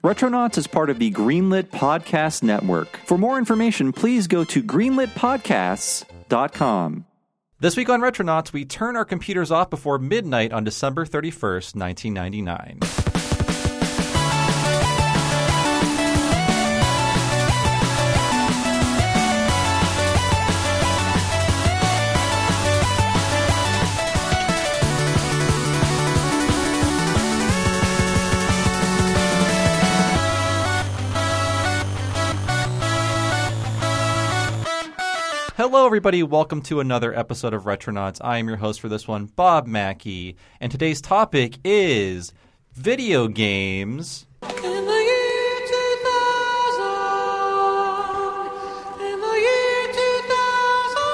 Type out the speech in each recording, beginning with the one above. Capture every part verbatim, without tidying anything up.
Retronauts is part of the Greenlit Podcast Network. For more information, please go to greenlit podcasts dot com. This week on Retronauts, we turn our computers off before midnight on December thirty-first, nineteen ninety-nine. Hello, everybody. Welcome to another episode of Retronauts. I am your host for this one, Bob Mackey, and today's topic is video games. In the year two thousand, in the year two thousand.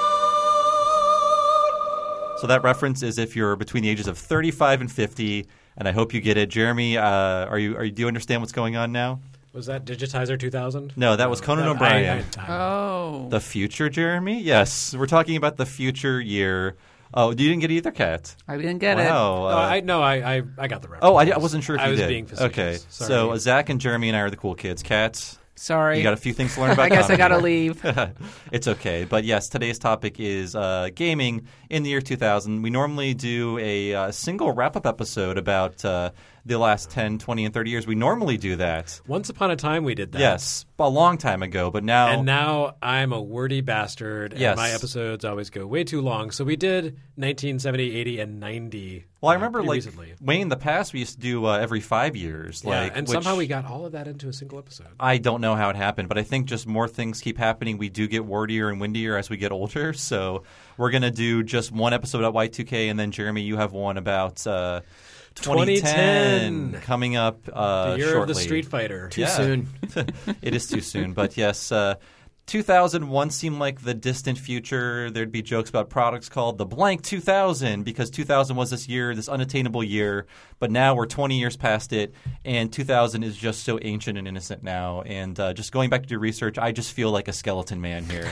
So that reference is if you're between the ages of thirty-five and fifty, and I hope you get it. Jeremy, uh, are you? Are you? Do you understand what's going on now? Was that Digitizer two thousand? No, that was Conan that, O'Brien. I, I, I, oh. The future, Jeremy? Yes. We're talking about the future year. Oh, you didn't get it either, Kat? I didn't get wow. it. Uh, no, I, no I, I, I got the reference. Oh, I, I wasn't sure if I you was did. being facetious. Okay. Sorry. So Zach and Jeremy and I are the cool kids. Kat? Sorry. You got a few things to learn about I guess comedy. I got to leave. It's okay. But yes, today's topic is uh, gaming in the year two thousand. We normally do a uh, single wrap-up episode about uh, the last ten, twenty, and thirty years. We normally do that. Once upon a time we did that. Yes, a long time ago, but now... And now I'm a wordy bastard, and yes. my episodes always go way too long. So we did nineteen seventy, eighty, and ninety. Well, I remember, uh, like, recently. way in the past, we used to do uh, every five years. Yeah, like, and which, somehow we got all of that into a single episode. I don't know how it happened, but I think just more things keep happening. We do get wordier and windier as we get older, so we're going to do just one episode about Y two K, and then, Jeremy, you have one about uh, twenty ten, twenty ten coming up uh, the year shortly. of the Street Fighter. Too soon. It is too soon, but yes, uh, two thousand one seemed like the distant future. There'd be jokes about products called the blank two thousand because two thousand was this year, this unattainable year. But now we're twenty years past it, and two thousand is just so ancient and innocent now. And uh, just going back to do research, I just feel like a skeleton man here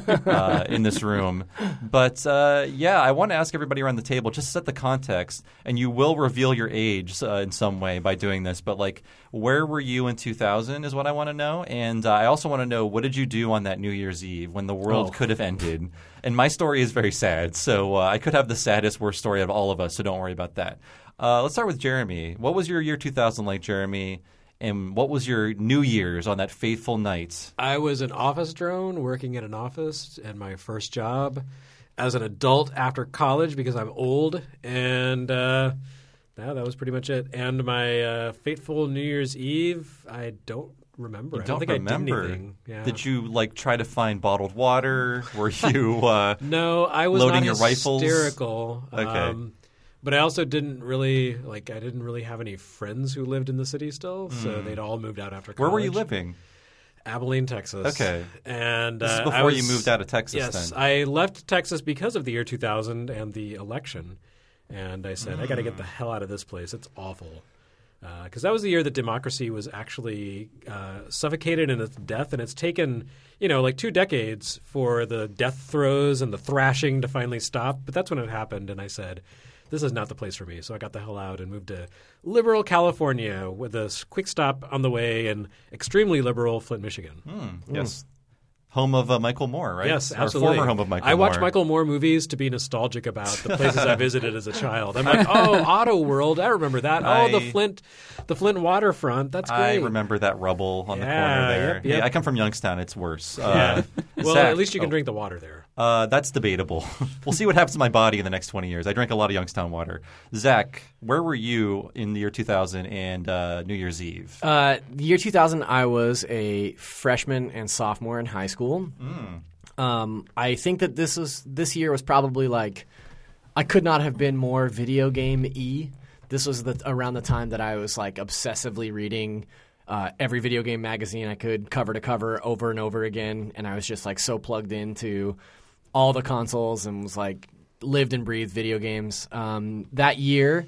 uh, in this room. But uh, yeah, I want to ask everybody around the table, just set the context, and you will reveal your age uh, in some way by doing this. But like, where were you in two thousand is what I want to know. And uh, I also want to know, what did you do on that New Year's Eve when the world oh. could have ended? And my story is very sad, so uh, I could have the saddest, worst story of all of us, so don't worry about that. Uh, let's start with Jeremy. What was your year two thousand like, Jeremy? And what was your New Year's on that fateful night? I was an office drone working at an office and my first job as an adult after college because I'm old. And uh, yeah, that was pretty much it. And my uh, fateful New Year's Eve, I don't remember. You I don't, don't think remember. I did anything. Yeah. Did you like try to find bottled water? Were you uh, no? I was loading not your rifles? hysterical. Okay. Um, But I also didn't really like. I didn't really have any friends who lived in the city still, so Mm. they'd all moved out after college. Where were you living? Abilene, Texas. Okay. And This is uh, before I was, you moved out of Texas. Yes, then. I left Texas because of the year two thousand and the election, and I said, Mm. I got to get the hell out of this place. It's awful. Because uh, that was the year that democracy was actually uh, suffocated in its death, and it's taken, you know, like two decades for the death throes and the thrashing to finally stop. But that's when it happened, and I said, this is not the place for me. So I got the hell out and moved to liberal California with a quick stop on the way in extremely liberal Flint, Michigan. Mm, yes. Home of uh, Michael Moore, right? Yes, or absolutely. former home of Michael I Moore. watch Michael Moore movies to be nostalgic about the places I visited as a child. I'm like, oh, Auto World, I remember that. I, oh, the Flint, the Flint waterfront. That's great. I remember that rubble on yeah, the corner there. Yep, yep. Yeah, I come from Youngstown. It's worse. Yeah. Uh, well, Zach, at least you can oh, drink the water there. Uh, that's debatable. We'll see what happens to my body in the next twenty years. I drank a lot of Youngstown water. Zach, where were you in the year two thousand and uh, New Year's Eve? Uh, the year two thousand, I was a freshman and sophomore in high school. Mm. Um, I think that this was this year was probably like I could not have been more video game-y. This was the, around the time that I was like obsessively reading uh, every video game magazine I could, cover to cover, over and over again, and I was just like so plugged into all the consoles and was like lived and breathed video games. Um, that year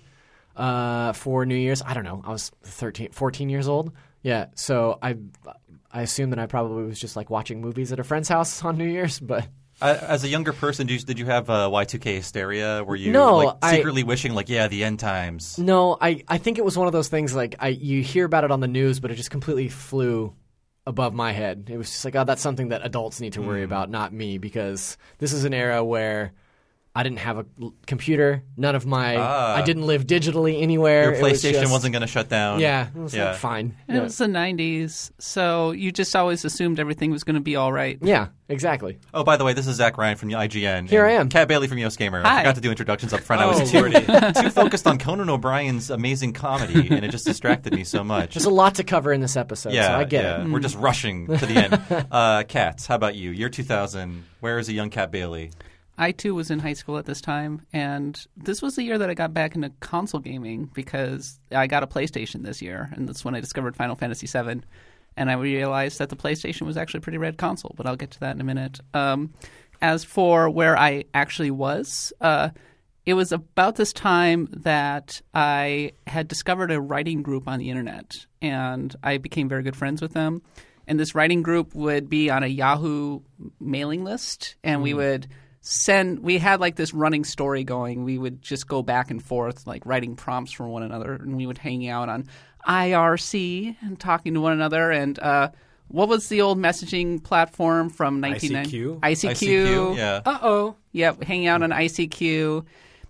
uh, for New Year's, I don't know, I was thirteen, fourteen years old. Yeah, so I I assume that I probably was just like watching movies at a friend's house on New Year's, but Uh, as a younger person, did you, did you have uh, Y two K hysteria? Were you No, like, I- secretly wishing, like, yeah, the end times? No, I, I think it was one of those things like I you hear about it on the news, but it just completely flew above my head. It was just like, oh, that's something that adults need to worry Mm. about, not me, because this is an era where I didn't have a l- computer. None of my Ah. I didn't live digitally anywhere. Your It was PlayStation just- wasn't going to shut down. Yeah, it was Yeah. like fine. And Yeah. It was the nineties, so you just always assumed everything was going to be all right. Yeah, exactly. Oh, by the way, this is Zach Ryan from I G N. Here and I am. Kat Bailey from Yoast Gamer. I Hi. forgot to do introductions up front. I Oh, was too, Lordy. too focused on Conan O'Brien's amazing comedy, and it just distracted me so much. There's a lot to cover in this episode, yeah, so I get yeah. it. We're just rushing to the end. Uh, Kat, how about you? Year two thousand. Where is a young Kat Bailey? I, too, was in high school at this time, and this was the year that I got back into console gaming because I got a PlayStation this year, and that's when I discovered Final Fantasy seven, and I realized that the PlayStation was actually a pretty rad console, but I'll get to that in a minute. Um, as for where I actually was, uh, it was about this time that I had discovered a writing group on the internet, and I became very good friends with them. And this writing group would be on a Yahoo mailing list, and we would send – we had like this running story going. We would just go back and forth like writing prompts for one another, and we would hang out on I R C and talking to one another. And uh, what was the old messaging platform from nineteen ninety? I C Q? I C Q. I C Q, yeah. Uh-oh. Yep, hanging out on I C Q.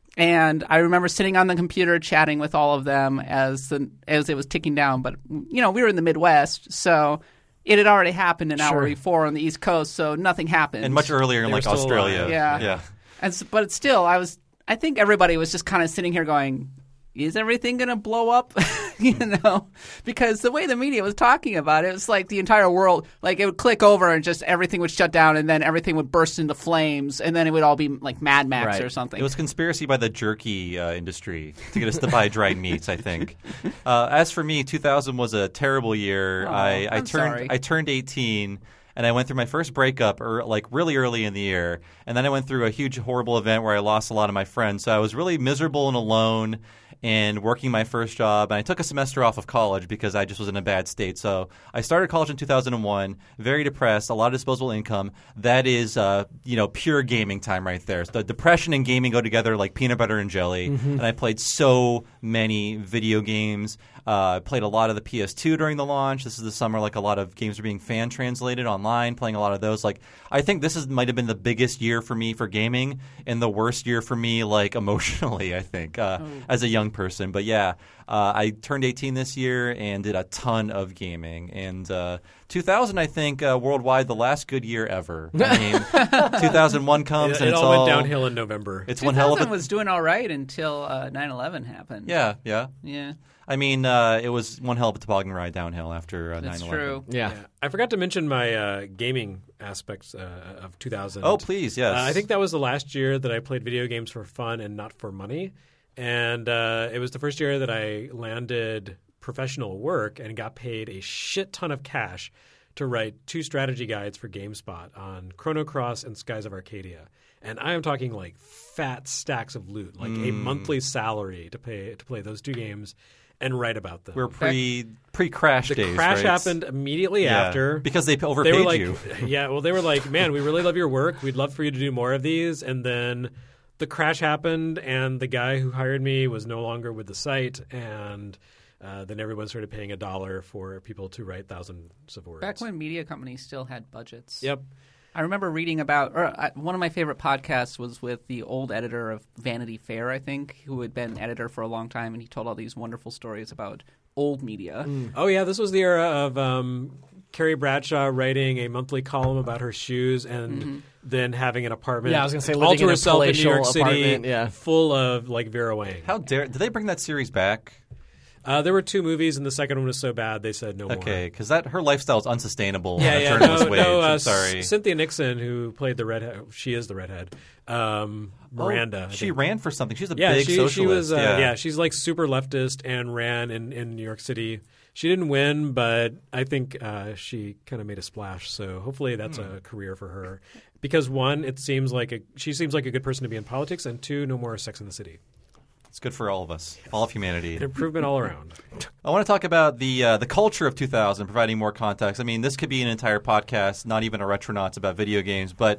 And I remember sitting on the computer chatting with all of them as the as it was ticking down. But, you know, we were in the Midwest, so it had already happened an hour Sure. before on the East Coast, so nothing happened. And much earlier in They were like still Australia. alive. Yeah. yeah. And s- but still, I was. I think everybody was just kind of sitting here going, "Is everything going to blow up?" you know, because the way the media was talking about it, it was like the entire world, like it would click over and just everything would shut down, and then everything would burst into flames, and then it would all be like Mad Max Right. or something. It was conspiracy by the jerky uh, industry to get us to buy dried meats, I think. Uh, as for me, two thousand was a terrible year. Oh, I, I I'm turned sorry. I turned eighteen, and I went through my first breakup er, like really early in the year. And then I went through a huge, horrible event where I lost a lot of my friends. So I was really miserable and alone and working my first job. And I took a semester off of college because I just was in a bad state. So I started college in two thousand one, very depressed, a lot of disposable income. That is, uh, you know, pure gaming time right there. So the depression and gaming go together like peanut butter and jelly. And I played so many video games. Uh, I played a lot of the P S two during the launch. This is the summer, like a lot of games are being fan translated online, playing a lot of those. Like, I think this is might have been the biggest year for me for gaming and the worst year for me, like, emotionally, I think, uh, as a young person. But yeah, uh, I turned eighteen this year and did a ton of gaming. And uh, two thousand, I think, uh, worldwide, the last good year ever. I mean, two thousand one comes It, and it it's all all went downhill in November. It's one hell of two thousand a was doing all right until uh, nine eleven happened. yeah, yeah. Yeah, I mean, uh, it was one hell of a toboggan ride downhill after uh, that's nine eleven. true. Yeah. Yeah. I forgot to mention my uh, gaming aspects uh, of two thousand. Oh, please, yes. Uh, I think that was the last year that I played video games for fun and not for money. And uh, it was the first year that I landed professional work and got paid a shit ton of cash to write two strategy guides for GameSpot on Chrono Cross and Skies of Arcadia. And I am talking like fat stacks of loot, like a monthly salary to pay to play those two games and write about them. We're pre pre crash the days. crash right? happened immediately Yeah, after because they they overpaid were like, you. yeah, well, they were like, man, we really love your work. We'd love for you to do more of these. And then the crash happened, and the guy who hired me was no longer with the site, and uh, then everyone started paying a dollar for people to write thousands of words. Back when media companies still had budgets. Yep. I remember reading about, or uh, one of my favorite podcasts was with the old editor of Vanity Fair, I think, who had been editor for a long time, and he told all these wonderful stories about old media. Oh, yeah, this was the era of um, Carrie Bradshaw writing a monthly column about her shoes and Mm-hmm. then having an apartment Yeah, I was gonna say all living to in a herself in New York palatial City apartment, yeah. full of, like, Vera Wang. How dare? Did they bring that series back? Uh, there were two movies, and the second one was so bad they said no more. Okay, because that her lifestyle is unsustainable. Yeah, on a yeah. journalist No, wage. no. Uh, I'm sorry. Cynthia Nixon, who played the redhead, she is the redhead. Um, Miranda. Oh, I she think. ran for something. She's a Yeah, big she, socialist. she was. Uh, yeah. yeah. she's like super leftist and ran in, in New York City. She didn't win, but I think uh, she kind of made a splash. So hopefully that's Hmm. a career for her. Because one, it seems like a, she seems like a good person to be in politics, and two, no more Sex in the City. It's good for all of us, all of humanity. An improvement all around. I want to talk about the uh, the culture of two thousand, providing more context. I mean, this could be an entire podcast, not even a Retronauts about video games, but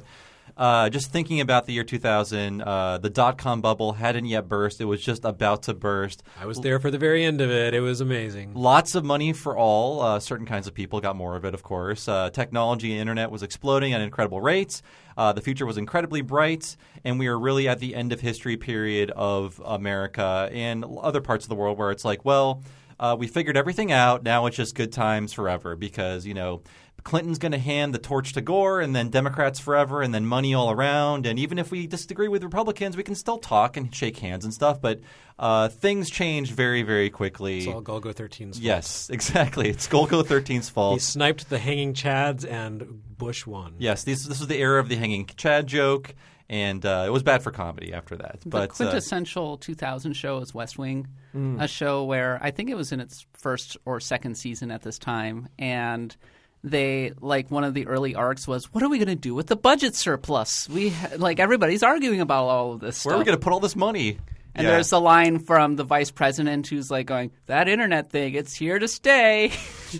Uh, just thinking about the year two thousand, uh, the dot-com bubble hadn't yet burst. It was just about to burst. I was there for the very end of it. It was amazing. Lots of money for all. Uh, certain kinds of people got more of it, of course. Uh, technology and internet was exploding at incredible rates. Uh, the future was incredibly bright, and we were really at the end of history period of America and other parts of the world where it's like, well, uh, we figured everything out. Now it's just good times forever because, you know, Clinton's going to hand the torch to Gore, and then Democrats forever, and then money all around. And even if we disagree with Republicans, we can still talk and shake hands and stuff. But uh, things change very, very quickly. It's all Golgo thirteen's fault. Yes, exactly. It's Golgo thirteen's fault. He sniped the hanging Chads, and Bush won. Yes, these, this was the era of the hanging Chad joke, and uh, it was bad for comedy after that. The But quintessential uh, two thousand show is West Wing, mm. a show where I think it was in its first or second season at this time, and they like one of the early arcs was, what are we going to do with the budget surplus? We like everybody's arguing about all of this stuff. Where are we going to put all this money? And yeah. there's the line from the vice president who's like going, that internet thing, it's here to stay.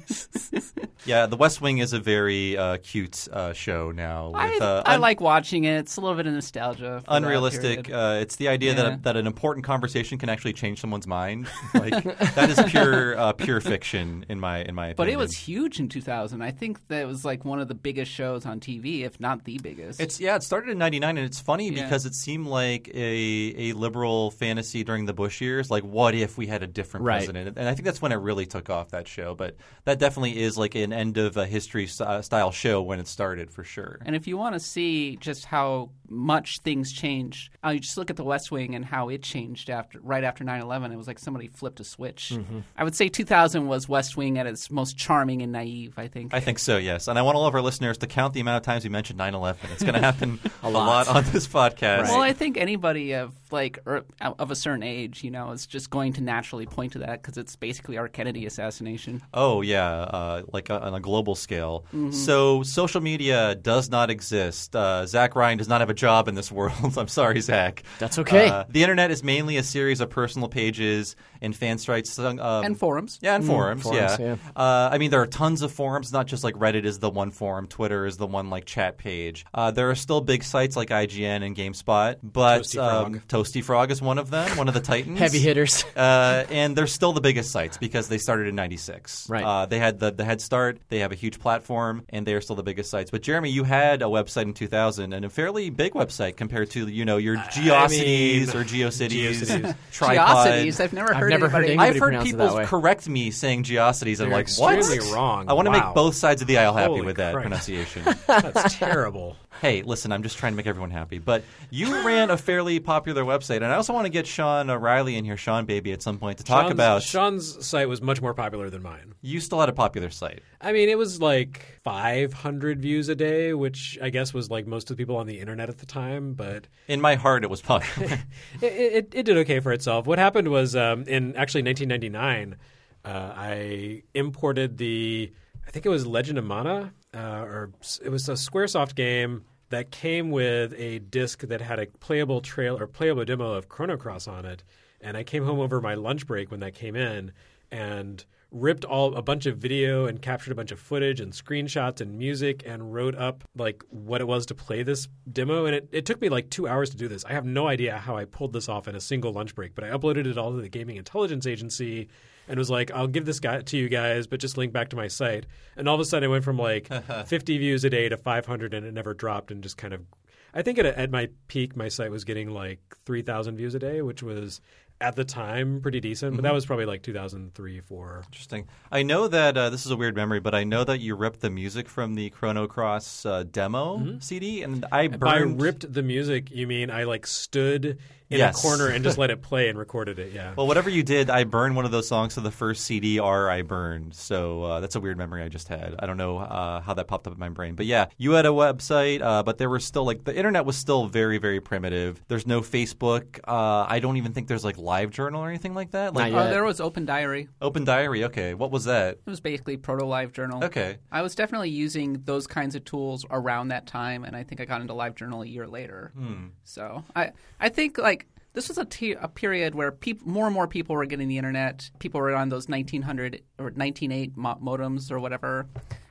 Yeah, The West Wing is a very uh, cute uh, show now. With, I, uh, I un- like watching it. It's a little bit of nostalgia. For Unrealistic. That Uh, it's the idea Yeah. that that an important conversation can actually change someone's mind. Like that is pure uh, pure fiction in my in my opinion. But it was huge in two thousand. I think that it was like one of the biggest shows on T V, if not the biggest. It's yeah. It started in ninety-nine, and it's funny Yeah. because it seemed like a a liberal fantasy during the Bush years. Like, what if we had a different Right. president? And I think that's when it really took off, that show. But that definitely is like an end of a history st- style show when it started, for sure. And if you want to see just how much things change, uh, you just look at The West Wing and how it changed after right after nine eleven. It was like somebody flipped a switch. Mm-hmm. I would say two thousand was West Wing at its most charming and naive, I think. I think so, yes. And I want all of our listeners to count the amount of times we mentioned nine eleven. It's going to happen a, lot. on this podcast. Well, I think anybody of like er, of a certain age, you know, is just going to naturally point to that because it's basically our Kennedy assassination. Oh, yeah, uh, like uh, on a global scale. Mm-hmm. So social media does not exist. Uh, Zach Ryan does not have a job in this world. I'm sorry, Zach. That's okay. Uh, the internet is mainly a series of personal pages and fan sites. Um, And forums. Yeah, and forums, forums, yeah. yeah. Uh, I mean, there are tons of forums, not just like Reddit is the one forum, Twitter is the one like chat page. Uh, there are still big sites like I G N and GameSpot, but Toasty Frog. Um, Toasty Frog is one of them, one of the titans. Heavy hitters. Uh, and they're still the biggest sites because they started in ninety-six. Right. Uh, they had the, the head start. They have a huge platform, and they are still the biggest sites. But Jeremy, you had a website in two thousand, and a fairly big website compared to you know your Geocities mean, or GeoCities, GeoCities. Tripod. Geocities. I've never I've heard never heard anybody. any- I've heard pronounce it people that way. correct me saying Geocities. I'm You're like, what? extremely wrong. I want to Wow. make both sides of the aisle happy Holy with that Christ. pronunciation. That's terrible. Hey, listen, I'm just trying to make everyone happy. But you ran a fairly popular website, and I also want to get Sean O'Reilly in here, Sean Baby, at some point to talk Sean's, about. Sean's site was much more popular than mine. You still had a popular site. I mean, it was like five hundred views a day, which I guess was like most of the people on the internet at the time. But In my heart, it was popular. it, it, it did okay for itself. What happened was um, in actually nineteen ninety-nine, uh, I imported the, I think it was Legend of Mana, uh, or it was a Squaresoft game that came with a disc that had a playable trail or playable demo of Chrono Cross on it. And I came home over my lunch break when that came in and ripped all a bunch of video and captured a bunch of footage and screenshots and music and wrote up like what it was to play this demo. And it, it took me like two hours to do this. I have no idea how I pulled this off in a single lunch break, but I uploaded it all to the Gaming Intelligence Agency and was like, I'll give this guy to you guys, but just link back to my site. And all of a sudden it went from like fifty views a day to five hundred, and it never dropped, and just kind of – I think at, at my peak my site was getting like three thousand views a day, which was – at the time, pretty decent, but that was probably like two thousand three, four. Interesting. I know that uh, this is a weird memory, but I know that you ripped the music from the Chrono Cross uh, demo C D, and I burned. By ripped the music, you mean I like stood in Yes. a corner and just let it play and recorded it? Yeah. Well, whatever you did, I burned one of those songs to the first C D, or I burned. So uh, that's a weird memory I just had. I don't know uh, how that popped up in my brain, but yeah, you had a website, uh, but there were still like the internet was still very, very primitive. There's no Facebook. Uh, I don't even think there's like LiveJournal or anything like that. Like Not Oh, yet. there was Open Diary. Open Diary. Okay, what was that? It was basically proto LiveJournal. Okay. I was definitely using those kinds of tools around that time, and I think I got into LiveJournal a year later. Hmm. So I, I think like this was a, t- a period where peop- more and more people were getting the internet. People were on those nineteen hundred or nineteen oh eight mo- modems or whatever.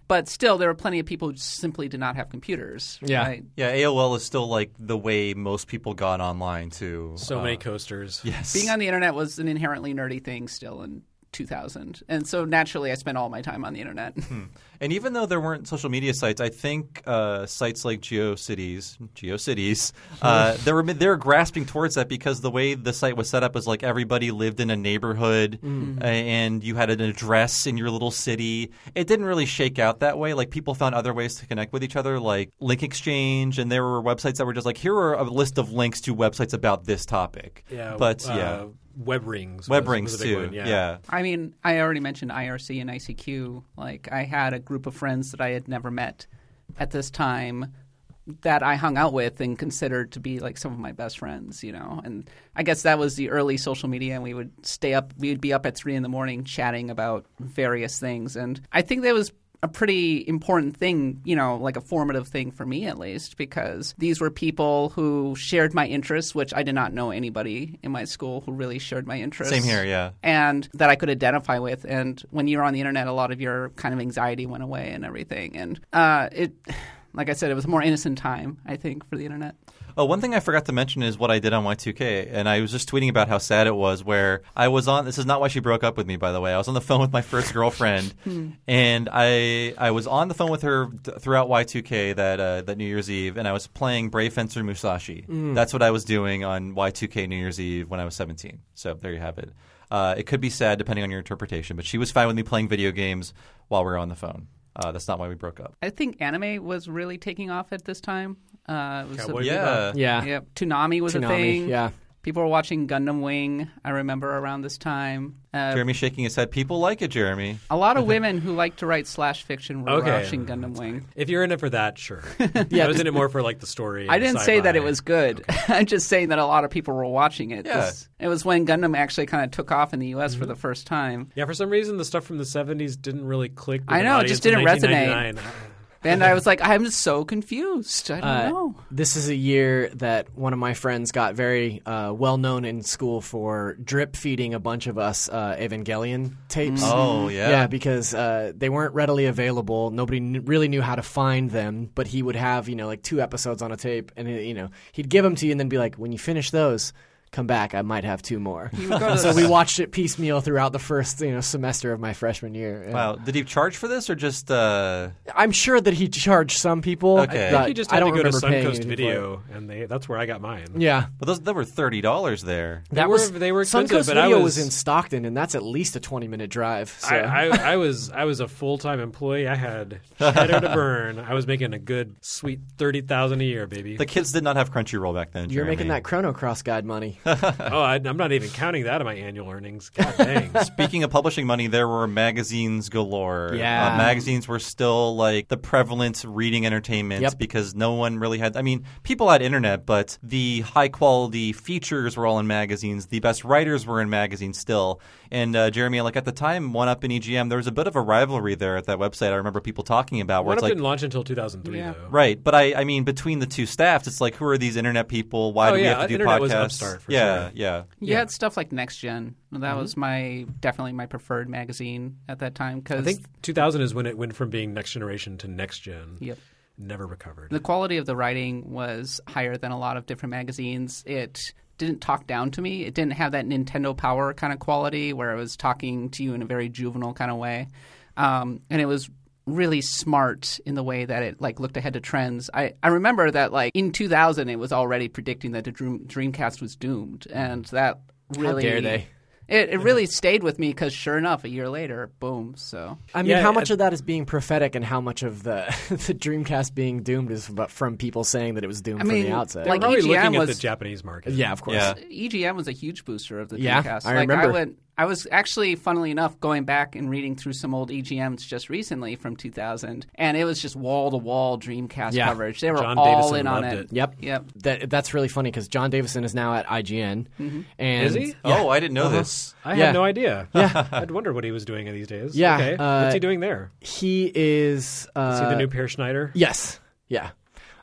but still, there were plenty of people who simply did not have computers. Yeah. Right? Yeah, A O L is still like the way most people got online too. So Uh, many coasters. Yes. Being on the internet was an inherently nerdy thing still in two thousand. And so naturally, I spent all my time on the internet. And even though there weren't social media sites, I think uh, sites like GeoCities, GeoCities, uh, they were they were grasping towards that because the way the site was set up was like everybody lived in a neighborhood Mm-hmm. uh, and you had an address in your little city. It didn't really shake out that way. Like people found other ways to connect with each other, like Link Exchange, and there were websites that were just like, here are a list of links to websites about this topic. Yeah, but uh, yeah, web rings. web was, rings was a big too. one, yeah. yeah. I mean, I already mentioned I R C and I C Q. Like, I had a group of friends that I had never met at this time that I hung out with and considered to be like some of my best friends, you know. And I guess that was the early social media, and we would stay up, we would be up at three in the morning chatting about various things. And I think that was a pretty important thing, you know, like a formative thing for me at least, because these were people who shared my interests, which I did not know anybody in my school who really shared my interests. Same here, yeah. And that I could identify with. And when you're on the internet, a lot of your kind of anxiety went away and everything. And uh, it, like I said, it was a more innocent time, I think, for the internet. Oh, one thing I forgot to mention is what I did on Y two K, and I was just tweeting about how sad it was where I was on – this is not why she broke up with me, by the way. I was on the phone with my first girlfriend, and I I was on the phone with her th- throughout Y two K that uh, that New Year's Eve, and I was playing Brave Fencer Musashi. That's what I was doing on Y two K New Year's Eve when I was seventeen. So there you have it. Uh, it could be sad depending on your interpretation, but she was fine with me playing video games while we were on the phone. Uh, that's not why we broke up. I think anime was really taking off at this time. Uh, it was Cowboy a, Yeah. Yeah. yeah, Toonami was Toonami, a thing. yeah. People were watching Gundam Wing, I remember, around this time. Uh, Jeremy shaking his head. People like it, Jeremy. a lot of women who like to write slash fiction were Okay. watching Gundam Wing. If you're in it for that, sure. Yeah, I was in it more for like the story. I and didn't say that it sci-fi. was good. I'm just saying that a lot of people were watching it. Yeah. This- It was when Gundam actually kind of took off in the U S Mm-hmm. for the first time. Yeah, for some reason, the stuff from the seventies didn't really click. With I an know, it audience just in didn't resonate. nineteen ninety-nine. And I was like, I'm just so confused. I don't Uh, know. This is a year that one of my friends got very uh, well known in school for drip feeding a bunch of us uh, Evangelion tapes. Oh, yeah. Yeah, because uh, they weren't readily available. Nobody kn- really knew how to find them, but he would have, you know, like two episodes on a tape, and, you know, he'd give them to you and then be like, when you finish those, come back, I might have two more. You would go to So we watched it piecemeal throughout the first, you know, semester of my freshman year. And Wow. Did he charge for this or just uh... – I'm sure that he charged some people. Okay. I but think you just I had don't to go to remember paying Suncoast anything for it. Video, and they, that's where I got mine. Yeah. But those that were thirty dollars there. They That were- was they were expensive, Suncoast but I Video was- was in Stockton, and that's at least a twenty minute drive. So. I, I, I was I was a full time employee. I had cheddar to burn. I was making a good sweet thirty thousand a year, baby. The kids did not have Crunchyroll back then, You're Jeremy. making that Chrono Cross guide money. oh, I, I'm not even counting that in my annual earnings. God dang. Speaking of publishing money, there were magazines galore. Yeah. Uh, magazines were still like the prevalent reading entertainment Yep. because no one really had – I mean, people had internet, but the high-quality features were all in magazines. The best writers were in magazines still. And, uh, Jeremy, like at the time, One Up and E G M, there was a bit of a rivalry there at that website I remember people talking about where One it's Up like – didn't launch until two thousand three, Yeah. though. Right, but I, I mean, between the two staffs, it's like, who are these internet people? Why Oh, do we yeah, have to do internet podcasts? was Upstart, for yeah, sure. yeah. You had stuff like Next Gen. That was my definitely my preferred magazine at that time. Cause I think two thousand is when it went from being Next Generation to Next Gen. Yep. Never recovered. The quality of the writing was higher than a lot of different magazines. It didn't talk down to me. It didn't have that Nintendo Power kind of quality where it was talking to you in a very juvenile kind of way. Um, and it was really smart in the way that it like looked ahead to trends. I, I remember that like in two thousand it was already predicting that the Dream, Dreamcast was doomed, and that really dare they? It, it really stayed with me because sure enough, a year later, boom. So I mean, Yeah, how much I- of that is being prophetic, and how much of the the Dreamcast being doomed is from, from people saying that it was doomed I from mean, the outset? They're like probably E G M looking was- at the Japanese market. Yeah, of course. Yeah. E G M was a huge booster of the Yeah, Dreamcast. I like remember. I went, I was actually, funnily enough, going back and reading through some old E G Ms just recently from two thousand, and it was just wall to wall Dreamcast Yeah. coverage. They were John all Davison in on loved it. it. Yep. Yep. That that's really funny because John Davison is now at I G N. And Is he? Yeah. Oh, I didn't know this. I Yeah. had no idea. Yeah. I'd wondered what he was doing these days. Yeah, Okay. uh, What's he doing there? He is. Uh, Is he the new Per Schneider? Yes. Yeah.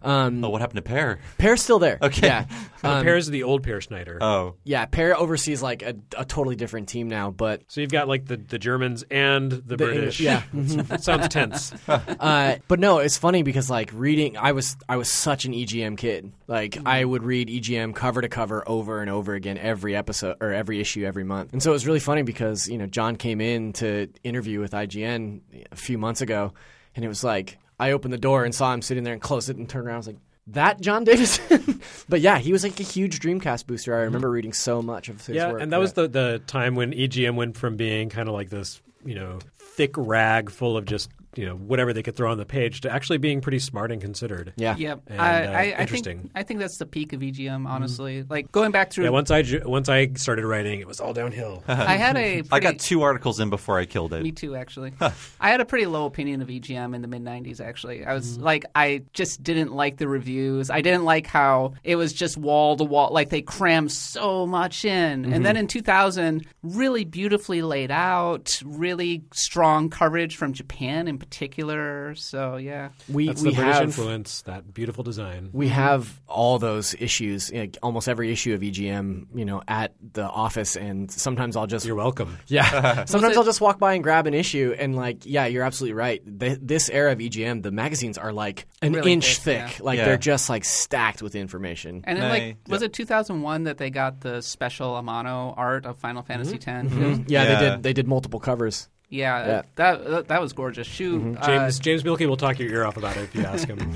Um, Oh, what happened to Pear? Pear's still there. Okay. Yeah. The Um, Pear's the old Pear Schneider. Oh. yeah, Pear oversees like a, a totally different team now, but So you've got like the, the Germans and the, British. yeah. It sounds tense. Uh, but no, it's funny because like reading, I was I was such an E G M kid. Like I would read E G M cover to cover over and over again every episode or every issue every month. And so it was really funny because you know John came in to interview with I G N a few months ago, and it was like I opened the door and saw him sitting there and closed it and turned around. I was like, that John Davison? But yeah, he was like a huge Dreamcast booster. I remember reading so much of his yeah, work. and that was the, the time when E G M went from being kind of like this, you know, thick rag full of just, you know, whatever they could throw on the page to actually being pretty smart and considered. yeah. Yep. And, I, uh, I, I interesting. think I think that's the peak of E G M, honestly. Like going back through Yeah, once I ju- once I started writing, it was all downhill. I had a pretty, I got two articles in before I killed it. Me too, actually. I had a pretty low opinion of E G M in the mid nineties, actually. I was like, I just didn't like the reviews. I didn't like how it was just wall to wall. Like they crammed so much in. Mm-hmm. And then in two thousand, really beautifully laid out, really strong coverage from Japan in particular. So, yeah. We That's we the British have influence, that beautiful design. we have all those issues, like, almost every issue of E G M, you know, at the office, and sometimes I'll just You're welcome. yeah. Sometimes it- I'll just walk by and grab an issue, and like, yeah, you're absolutely right. Th- this era of E G M, the magazines are like an Really inch thick, thick. yeah. Like Yeah. they're just like stacked with information. And then, I- like, was yeah. it two thousand one that they got the special Amano art of Final Fantasy X? It was- yeah, Yeah. they did. They did multiple covers. yeah, Yeah. That, that that was gorgeous. Shoot. uh, James James Milkey will talk your ear off about it if you ask him.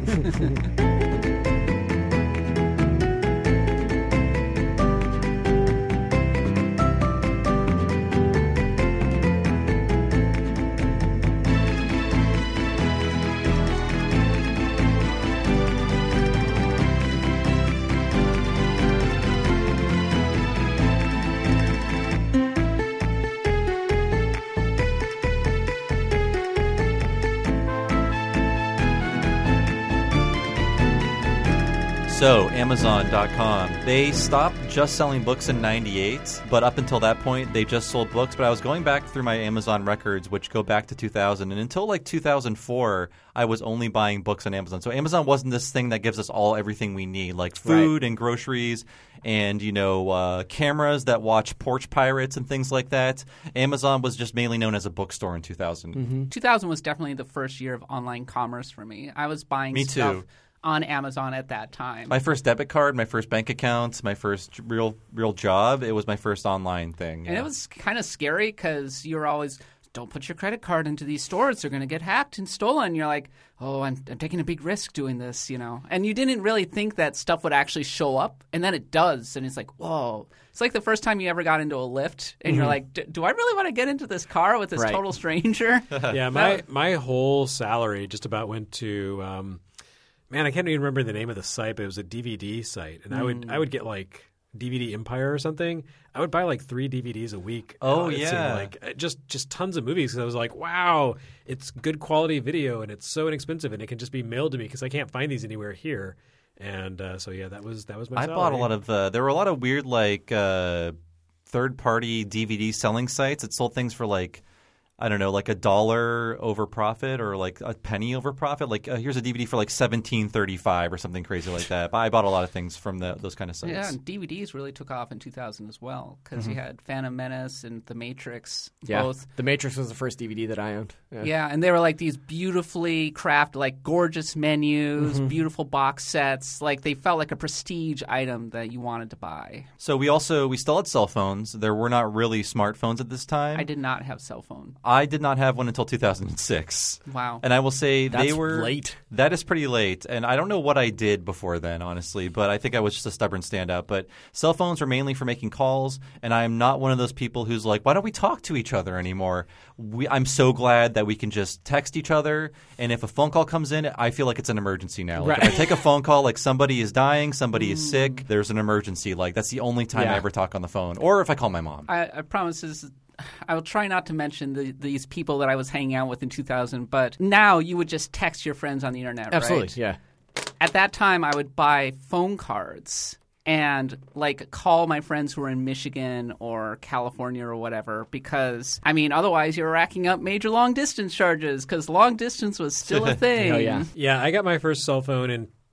So, Amazon dot com. They stopped just selling books in ninety-eight, but up until that point, they just sold books. But I was going back through my Amazon records, which go back to two thousand. And until like two thousand four, I was only buying books on Amazon. So Amazon wasn't this thing that gives us all everything we need, like food and groceries and, you know, uh, cameras that watch Porch Pirates and things like that. Amazon was just mainly known as a bookstore in two thousand. two thousand was definitely the first year of online commerce for me. I was buying Me stuff too. on Amazon at that time. My first debit card, my first bank account, my first real real job, it was my first online thing. And yeah. it was kind of scary because you were always, don't put your credit card into these stores. They're going to get hacked and stolen. You're like, oh, I'm, I'm taking a big risk doing this, you know. And you didn't really think that stuff would actually show up. And then it does. And it's like, whoa. It's like the first time you ever got into a Lyft. And you're like, do I really want to get into this car with this Right. total stranger? Yeah, my my whole salary just about went to um, man, I can't even remember the name of the site, but it was a D V D site, and I would I would get like D V D Empire or something. I would buy like three D V Ds a week. Oh, Uh, it seemed yeah. like uh, just just tons of movies. Because I was like, wow, it's good quality video, and it's so inexpensive, and it can just be mailed to me because I can't find these anywhere here. And uh, so yeah, that was that was my. I salary. bought a lot of. Uh, there were a lot of weird like uh, third-party D V D selling sites that sold things for like I don't know, like a dollar over profit or like a penny over profit. Like uh, here's a D V D for like seventeen thirty-five or something crazy like that. But I bought a lot of things from the, those kind of sites. Yeah, and D V Ds really took off in two thousand as well because you had Phantom Menace and The Matrix Yeah, both. The Matrix was the first D V D that I owned. Yeah. Yeah, and they were like these beautifully crafted, like gorgeous menus, beautiful box sets. Like they felt like a prestige item that you wanted to buy. So we also we still had cell phones. There were not really smartphones at this time. I did not have cell phone. I did not have one until two thousand six. Wow. And I will say they That's were late. That is pretty late, and I don't know what I did before then, honestly. But I think I was just a stubborn standout. But cell phones were mainly for making calls, and I am not one of those people who's like, "Why don't we talk to each other anymore?" We, I'm so glad that we can just text each other, and if a phone call comes in, I feel like it's an emergency now. Like Right. if I take a phone call, like somebody is dying, somebody is sick, there's an emergency. Like that's the only time I Yeah. ever talk on the phone, or if I call my mom. I, I promise this is, I will try not to mention the, these people that I was hanging out with in two thousand, but now you would just text your friends on the internet, Absolutely, right? yeah. At that time, I would buy phone cards and like call my friends who were in Michigan or California or whatever because, I mean, otherwise you're racking up major long distance charges because long distance was still a thing. Oh, yeah. Yeah, I got my first cell phone in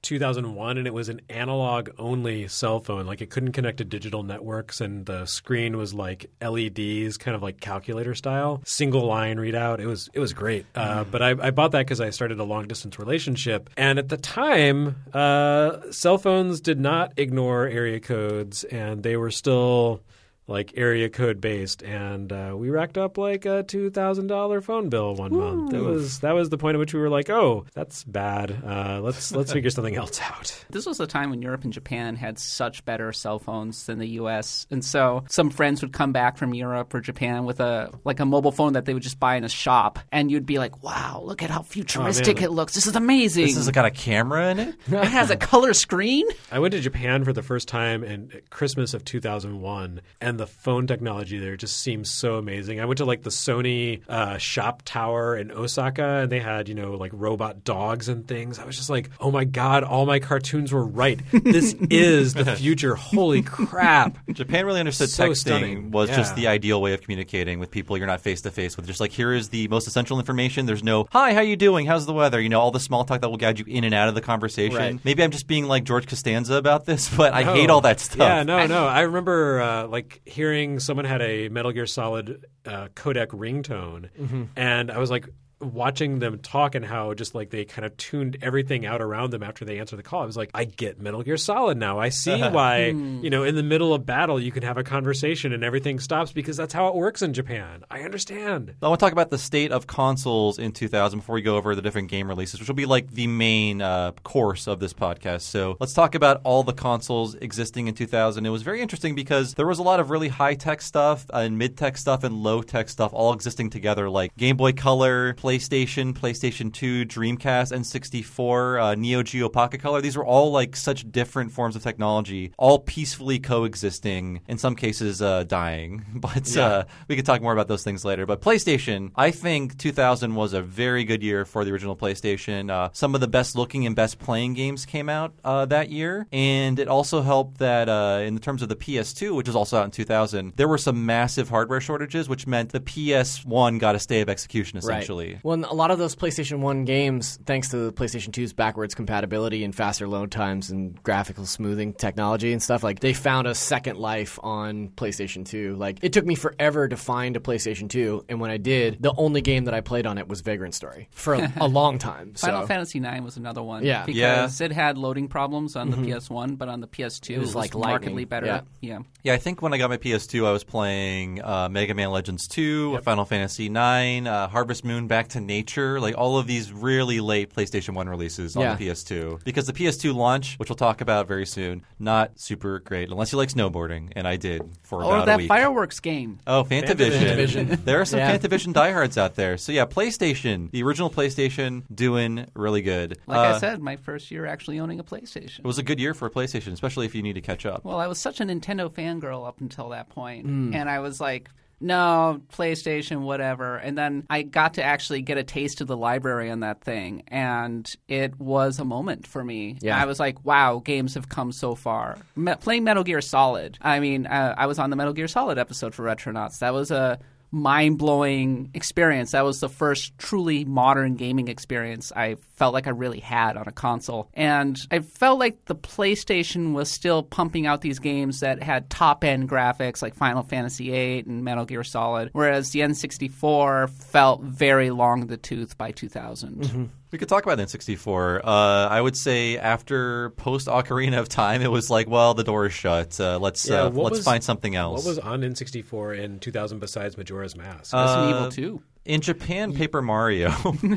two thousand one, and it was an analog-only cell phone. Like, it couldn't connect to digital networks, and the screen was like L E Ds, kind of like calculator style, single-line readout. It was it was great. Uh, but I, I bought that because I started a long-distance relationship. And at the time, uh, cell phones did not ignore area codes, and they were still like area code based, and uh, we racked up like a two thousand dollar phone bill one Ooh. month. It was that was the point at which we were like, oh, that's bad. Uh, let's let's figure something else out. This was a time when Europe and Japan had such better cell phones than the U S, and so some friends would come back from Europe or Japan with a like a mobile phone that they would just buy in a shop, and you'd be like, wow, look at how futuristic oh, it looks. This is amazing. This has got a camera in it. It has a color screen. I went to Japan for the first time in Christmas of two thousand one, and the phone technology there just seems so amazing. I went to like the Sony uh, shop tower in Osaka, and they had, you know, like robot dogs and things. I was just like, oh my God, all my cartoons were right. This is the future. Holy crap. Japan really understood So texting stunning. was Yeah. just the ideal way of communicating with people you're not face to face with. Just like, here is the most essential information. There's no, hi, how you doing? How's the weather? You know, all the small talk that will guide you in and out of the conversation. Right. Maybe I'm just being like George Costanza about this, but I No. hate all that stuff. Yeah, no, no. I remember uh, like hearing someone had a Metal Gear Solid uh, codec ringtone, Mm-hmm. and I was like watching them talk and how just like they kind of tuned everything out around them after they answered the call. I was like, I get Metal Gear Solid now. I see why, you know, in the middle of battle you can have a conversation and everything stops, because that's how it works in Japan. I understand. I want to talk about the state of consoles in two thousand before we go over the different game releases, which will be like the main uh, course of this podcast. So let's talk about all the consoles existing in two thousand. It was very interesting because there was a lot of really high-tech stuff and mid-tech stuff and low-tech stuff all existing together, like Game Boy Color, PlayStation, PlayStation two, Dreamcast, N sixty-four, uh, Neo Geo Pocket Color. These were all like such different forms of technology, all peacefully coexisting, in some cases uh, dying. But Yeah. uh, we could talk more about those things later. But PlayStation, I think two thousand was a very good year for the original PlayStation. Uh, some of the best looking and best playing games came out uh, that year. And it also helped that uh, in terms of the P S two, which was also out in two thousand, there were some massive hardware shortages, which meant the P S one got a stay of execution, essentially. Right. Well, and a lot of those PlayStation one games, thanks to the PlayStation two's backwards compatibility and faster load times and graphical smoothing technology and stuff, like they found a second life on PlayStation two. Like, it took me forever to find a PlayStation two, and when I did, the only game that I played on it was Vagrant Story for a, a long time. So. Final Fantasy nine was another one. Yeah. Because it had loading problems on the P S one, but on the P S two It was like lightning. markedly better. Yeah. yeah. Yeah, I think when I got my P S two, I was playing uh, Mega Man Legends two, Final Fantasy nine, uh, Harvest Moon, Back to Nature, like all of these really late PlayStation one releases on Yeah. the P S two. Because the P S two launch, which we'll talk about very soon, not super great, unless you like snowboarding, and I did for Or about that a week. fireworks game. Oh, Fantavision. Fantavision. There are some Yeah. Fantavision diehards out there. So yeah, PlayStation, the original PlayStation, doing really good. Like Uh, I said, my first year actually owning a PlayStation. it was a good year for a PlayStation, especially if you need to catch up. Well, I was such a Nintendo fangirl up until that point. Hmm. And I was like, no, PlayStation, whatever. And then I got to actually get a taste of the library on that thing. And it was a moment for me. Yeah. I was like, wow, games have come so far. Me- playing Metal Gear Solid. I mean, uh, I was on the Metal Gear Solid episode for Retronauts. That was a mind-blowing experience. That was the first truly modern gaming experience I felt like I really had on a console. And I felt like the PlayStation was still pumping out these games that had top-end graphics like Final Fantasy eight and Metal Gear Solid, whereas the N sixty-four felt very long in the tooth by two thousand. Mm-hmm. We could talk about the N sixty-four. Uh, I would say after post Ocarina of Time, it was like, well, the door is shut. Uh, let's Yeah, uh, what let's was- find something else. What was on N sixty-four in two thousand besides Majora's Mask? Uh, Resident Evil two. In Japan, Paper Mario.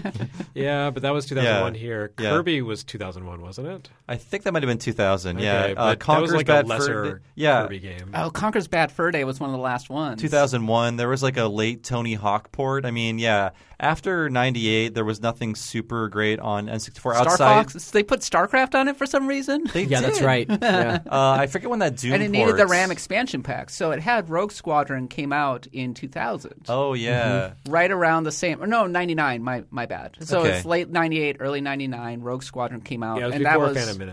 yeah, but that was two thousand one Yeah. here. Yeah. Kirby was two thousand one, wasn't it? I think that might have been two thousand. Okay, yeah, but uh, that was Conker's like Bad a lesser Fur Day- Yeah, Kirby game. Oh, Conker's Bad Fur Day was one of the last ones. two thousand one. There was like a late Tony Hawk port. I mean, yeah. After ninety-eight, there was nothing super great on N sixty-four Star outside. Fox. They put StarCraft on it for some reason. They Yeah, did. that's right. Yeah. Uh, I forget when that Doom And it needed the ports- RAM expansion pack. So it had Rogue Squadron came out in two thousand. Oh yeah. Right around the same. Or no, ninety-nine. My my bad. So Okay. it's late ninety-eight, early ninety-nine. Rogue Squadron came out. Yeah, it was and before that was Phantom Menace.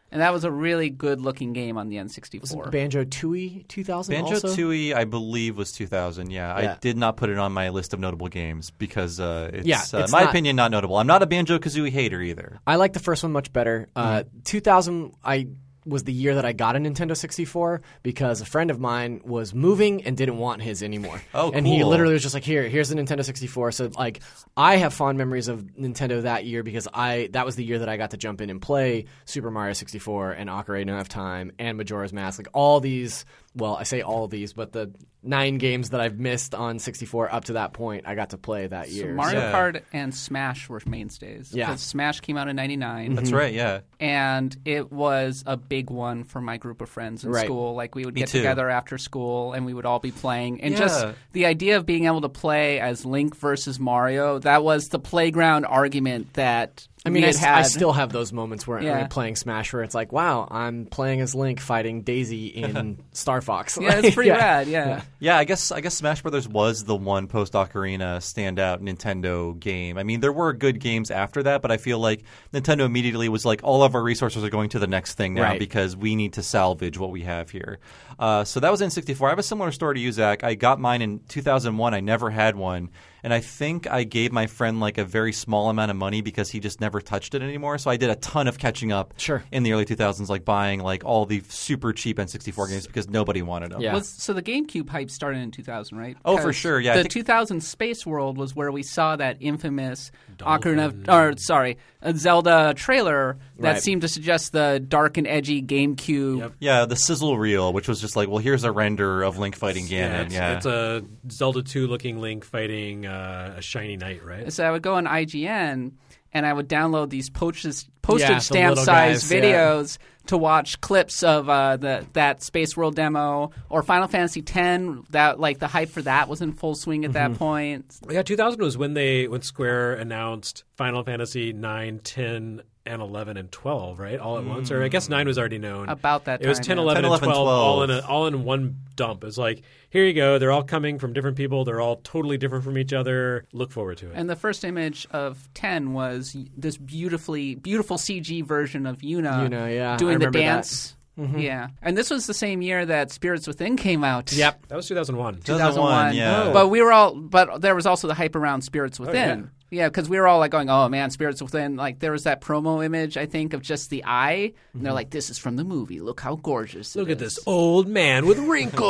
And that was a really good-looking game on the N sixty-four. Banjo-Tooie two thousand also? Banjo-Tooie, I believe, was two thousand, yeah. Yeah. I did not put it on my list of notable games because uh, it's, Yeah, uh, it's my not- opinion, not notable. I'm not a Banjo-Kazooie hater either. I like the first one much better. Uh, two thousand, I was the year that I got a Nintendo sixty-four because a friend of mine was moving and didn't want his anymore. Oh, And he cool. literally was just like, here, here's the Nintendo sixty-four. So, like, I have fond memories of Nintendo that year because I that was the year that I got to jump in and play Super Mario sixty-four and Ocarina of Time and Majora's Mask. Like, all these, well, I say all of these, but the nine games that I've missed on sixty-four up to that point, I got to play that So year. Mario Yeah. Kart and Smash were mainstays. Yeah. Because Smash came out in ninety-nine. That's right, yeah. And it was a big one for my group of friends in Right. school. Like, we would Me get too. together after school and we would all be playing. And Yeah. just the idea of being able to play as Link versus Mario, that was the playground argument that I mean, we I, had s- I had. still have those moments where Yeah. I'm playing Smash where it's like, wow, I'm playing as Link fighting Daisy in Star Fox. Yeah, it's pretty Yeah. rad, yeah. Yeah, I guess I guess Smash Brothers was the one post Ocarina standout Nintendo game. I mean, there were good games after that, but I feel like Nintendo immediately was like, all of our resources are going to the next thing now Right. because we need to salvage what we have here. Uh, so that was N sixty-four. I have a similar story to you, Zach. I got mine in two thousand one. I never had one. And I think I gave my friend like a very small amount of money because he just never touched it anymore. So I did a ton of catching up Sure. in the early two thousands, like buying like all the super cheap N sixty-four games because nobody wanted them. Yeah. Was, so the GameCube hype started in two thousand, right? Oh, for 'Cause sure, yeah, I The think- two thousand Space World was where we saw that infamous Dolphin. Ocarina of, or sorry, a Zelda trailer that Right. seemed to suggest the dark and edgy GameCube. Yep. Yeah, the sizzle reel, which was just like, well, here's a render of Link fighting Yeah, Ganon. it's, Yeah, it's a Zelda two looking Link fighting uh, a shiny knight, right? So I would go on I G N and I would download these postage, postage Yeah, the stamp little size guys, yeah. videos to watch clips of uh, the that Space World demo or Final Fantasy X. That like the hype for that was in full swing at Mm-hmm. that point. Yeah, two thousand was when they when Square announced Final Fantasy nine, ten, and eleven and twelve, right? All at once. Or I guess nine was already known. About that It was time, ten, yeah. eleven, ten, and eleven, twelve, all in twelve. a, all in one dump. It's like, here you go. They're all coming from different people. They're all totally different from each other. Look forward to it. And the first image of ten was this beautifully beautiful C G version of Yuna, Yuna, yeah, I doing the remember that. dance. Yeah, and this was the same year that Spirits Within came out. Yep. That was two thousand one. two thousand one, yeah. Oh. But we were all, but there was also the hype around Spirits yeah. Within. Yeah, because we were all like going, "Oh man, Spirits Within!" Like there was that promo image, I think, of just the eye, and they're like, "This is from the movie. Look how gorgeous! Look it at is." this old man with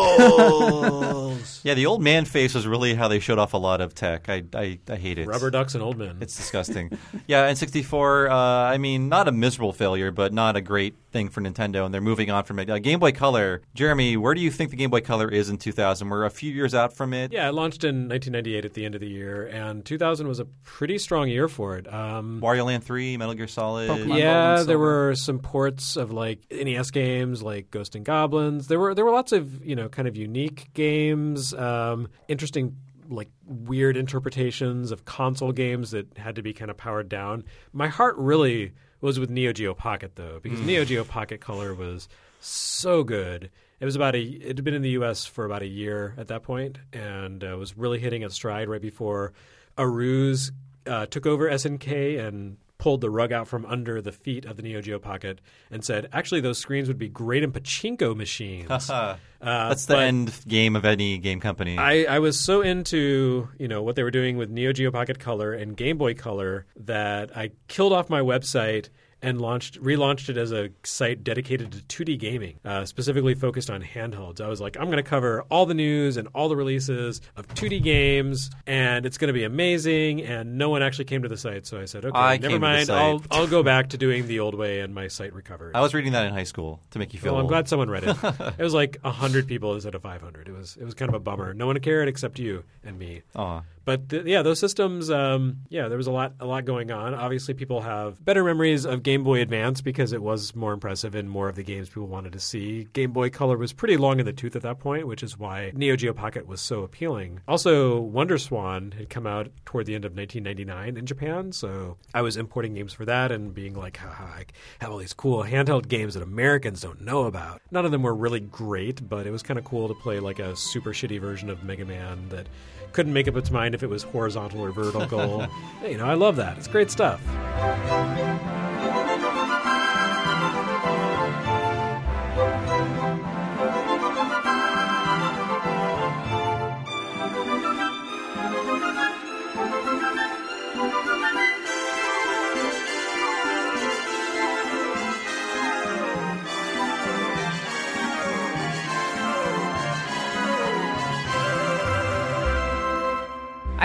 wrinkles. Yeah, the old man face was really how they showed off a lot of tech. I I, I hate it. Rubber ducks and old men. It's disgusting. Yeah, N sixty-four, uh, I mean, not a miserable failure, but not a great thing for Nintendo, and they're moving on from it. Uh, Game Boy Color. Jeremy, where do you think the Game Boy Color is in two thousand? We're a few years out from it. Yeah, it launched in nineteen ninety-eight at the end of the year, and two thousand was a pretty strong year for it. Um, Wario Land three, Metal Gear Solid. Pokemon. Gold yeah, and there Silver. were some ports of like N E S games, like Ghost and Goblins. There were there were lots of you know kind of unique games, um, interesting like weird interpretations of console games that had to be kind of powered down. My heart really was with Neo Geo Pocket though, because Neo Geo Pocket Color was so good. It was about a. It had been in the U S for about a year at that point, and uh, was really hitting its stride right before Aruz uh, took over S N K and pulled the rug out from under the feet of the Neo Geo Pocket and said, actually, those screens would be great in pachinko machines. uh, That's the but end game of any game company. I, I was so into you know what they were doing with Neo Geo Pocket Color and Game Boy Color that I killed off my website and launched relaunched it as a site dedicated to two D gaming, uh, specifically focused on handhelds. I was like, I'm going to cover all the news and all the releases of two D games, and it's going to be amazing. And no one actually came to the site, so I said, okay, I never came to the mind. site. I'll I'll go back to doing the old way, and my site recovered. I was reading that in high school to make you feel Well, I'm old. glad someone read it. It was like one hundred people instead of five hundred. It was it was kind of a bummer. No one cared except you and me. Aw. But th- yeah, those systems, um, yeah, there was a lot, a lot going on. Obviously, people have better memories of Game Boy Advance because it was more impressive and more of the games people wanted to see. Game Boy Color was pretty long in the tooth at that point, which is why Neo Geo Pocket was so appealing. Also, Wonder Swan had come out toward the end of nineteen ninety-nine in Japan, so I was importing games for that and being like, haha, I have all these cool handheld games that Americans don't know about. None of them were really great, but it was kind of cool to play like a super shitty version of Mega Man that couldn't make up its mind if it was horizontal or vertical. You know, I love that. It's great stuff.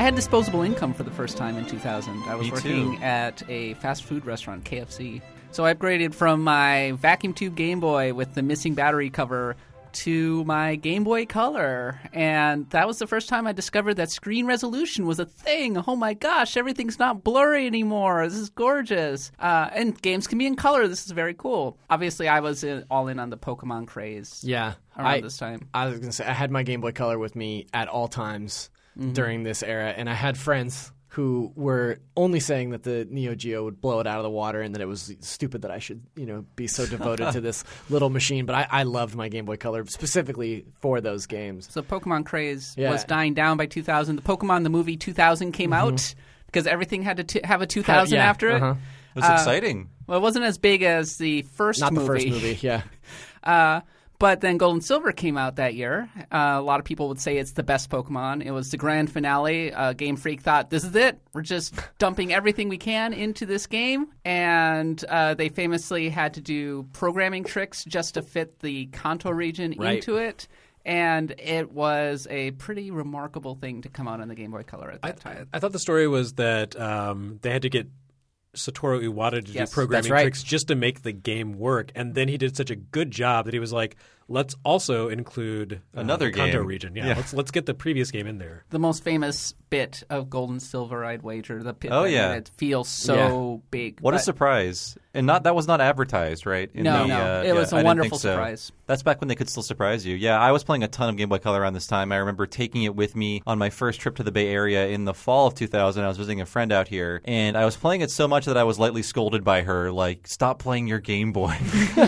had disposable income for the first time in two thousand. I was Me working too. at a fast food restaurant, K F C. So I upgraded from my vacuum tube Game Boy with the missing battery cover to my Game Boy Color. And that was the first time I discovered that screen resolution was a thing. Oh my gosh, everything's not blurry anymore. This is gorgeous. Uh, and games can be in color. This is very cool. Obviously, I was in, all in on the Pokemon craze Yeah. around I, this time. I was going to say, I had my Game Boy Color with me at all times Mm-hmm. during this era, and I had friends who were only saying that the Neo Geo would blow it out of the water and that it was stupid that I should, you know, be so devoted to this little machine. But I, I loved my Game Boy Color specifically for those games. So Pokemon craze Yeah. was dying down by two thousand. The Pokemon the movie two thousand came out because everything had to t- have a two thousand Yeah, after it. uh-huh. It was Uh, exciting. Well, it wasn't as big as the first Not movie. the first movie, yeah. Uh, but then Gold and Silver came out that year. Uh, a lot of people would say it's the best Pokemon. It was the grand finale. Uh, Game Freak thought, this is it. We're just dumping everything we can into this game. And uh, they famously had to do programming tricks just to fit the Kanto region Right. into it. And it was a pretty remarkable thing to come out on the Game Boy Color at I, that time. I thought the story was that um, they had to get Satoru Iwata to Yes, do programming that's right. tricks just to make the game work, and then he did such a good job that he was like, "Let's also include uh, Another the Kanto game. region. Yeah, Yeah. let's let's get the previous game in there." The most famous bit of Gold and Silver, I'd wager, the bit Oh, that yeah. made it feels so big. What a But- surprise. And not that was not advertised, right? In No, the, no. uh, It yeah, was a I didn't wonderful think so. surprise. That's back when they could still surprise you. Yeah, I was playing a ton of Game Boy Color around this time. I remember taking it with me on my first trip to the Bay Area in the fall of two thousand. I was visiting a friend out here, and I was playing it so much that I was lightly scolded by her, like, stop playing your Game Boy.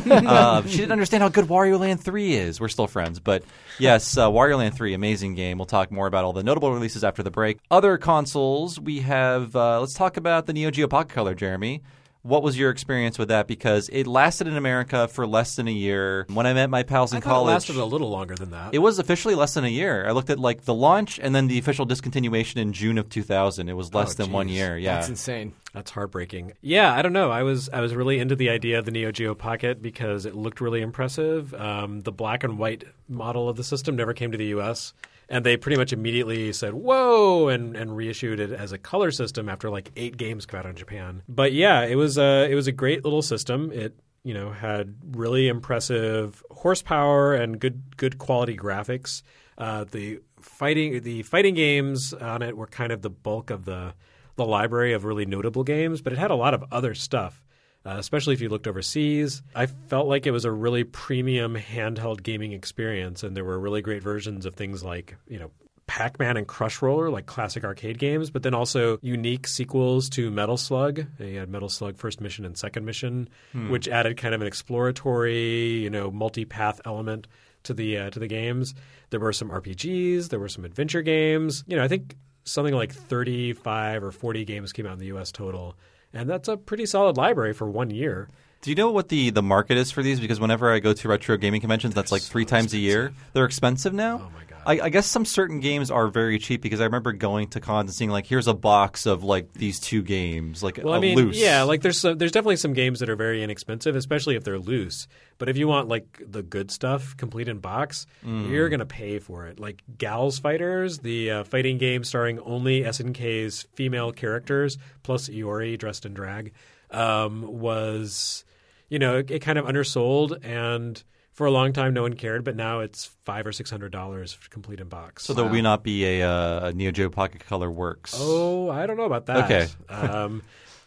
uh, she didn't understand how good Wario Land three is. We're still friends. But yes, uh, Wario Land three, amazing game. We'll talk more about all the notable releases after the break. Other consoles, we have, uh, let's talk about the Neo Geo Pocket Color, Jeremy. What was your experience with that? Because it lasted in America for less than a year. When I met my pals in I thought college, it lasted a little longer than that. it was officially less than a year. I looked at like the launch and then the official discontinuation in June of two thousand. It was less Oh, than one geez. year. Yeah. That's insane. That's heartbreaking. Yeah, I don't know. I was I was really into the idea of the Neo Geo Pocket because it looked really impressive. Um, the black and white model of the system never came to the U S, and they pretty much immediately said, whoa, and, and reissued it as a color system after like eight games come out in Japan. But yeah, it was a, it was a great little system. It you know had really impressive horsepower and good good quality graphics. Uh, the fighting the fighting games on it were kind of the bulk of the the library of really notable games, but it had a lot of other stuff. Uh, especially if you looked overseas. I felt like it was a really premium handheld gaming experience, and there were really great versions of things like, you know, Pac-Man and Crush Roller, like classic arcade games, but then also unique sequels to Metal Slug. They had Metal Slug First Mission and Second Mission, Hmm. which added kind of an exploratory, you know, multi-path element to the uh, to the games. There were some R P Gs, there were some adventure games. You know, I think something like thirty-five or forty games came out in the U S total. And that's a pretty solid library for one year. Do you know what the, the market is for these? Because whenever I go to retro gaming conventions, that's like three times a year. They're expensive now. Oh, my God. I, I guess some certain games are very cheap because I remember going to cons and seeing like, here's a box of like these two games, like Well, a I mean, loose. yeah, like there's some, there's definitely some games that are very inexpensive, especially if they're loose. But if you want like the good stuff, complete in box, Mm. you're gonna pay for it. Like Gals Fighters, the uh, fighting game starring only S N K's female characters plus Iori dressed in drag, um, was, you know, it, it kind of undersold, and for a long time no one cared. But now it's five or six hundred dollars complete in box. So there will not be a, uh, a Neo Geo Pocket Color Works. Oh, I don't know about that. Okay. um,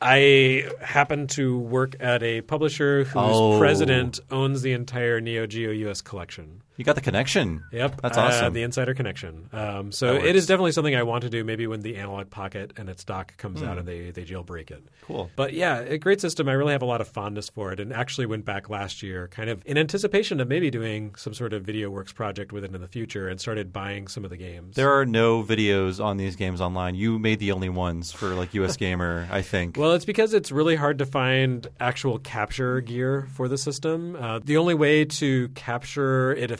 I happen to work at a publisher whose Oh. president owns the entire Neo Geo U S collection. You got the connection. Yep. That's uh, awesome. The insider connection. Um, so That it is works. definitely something I want to do maybe when the Analog Pocket and its dock comes Hmm. out and they, they jailbreak it. Cool. But yeah, a great system. I really have a lot of fondness for it, and actually went back last year kind of in anticipation of maybe doing some sort of VideoWorks project with it in the future, and started buying some of the games. There are no videos on these games online. You made the only ones for like U S Gamer, I think. Well, it's because it's really hard to find actual capture gear for the system. Uh, the only way to capture it efficiently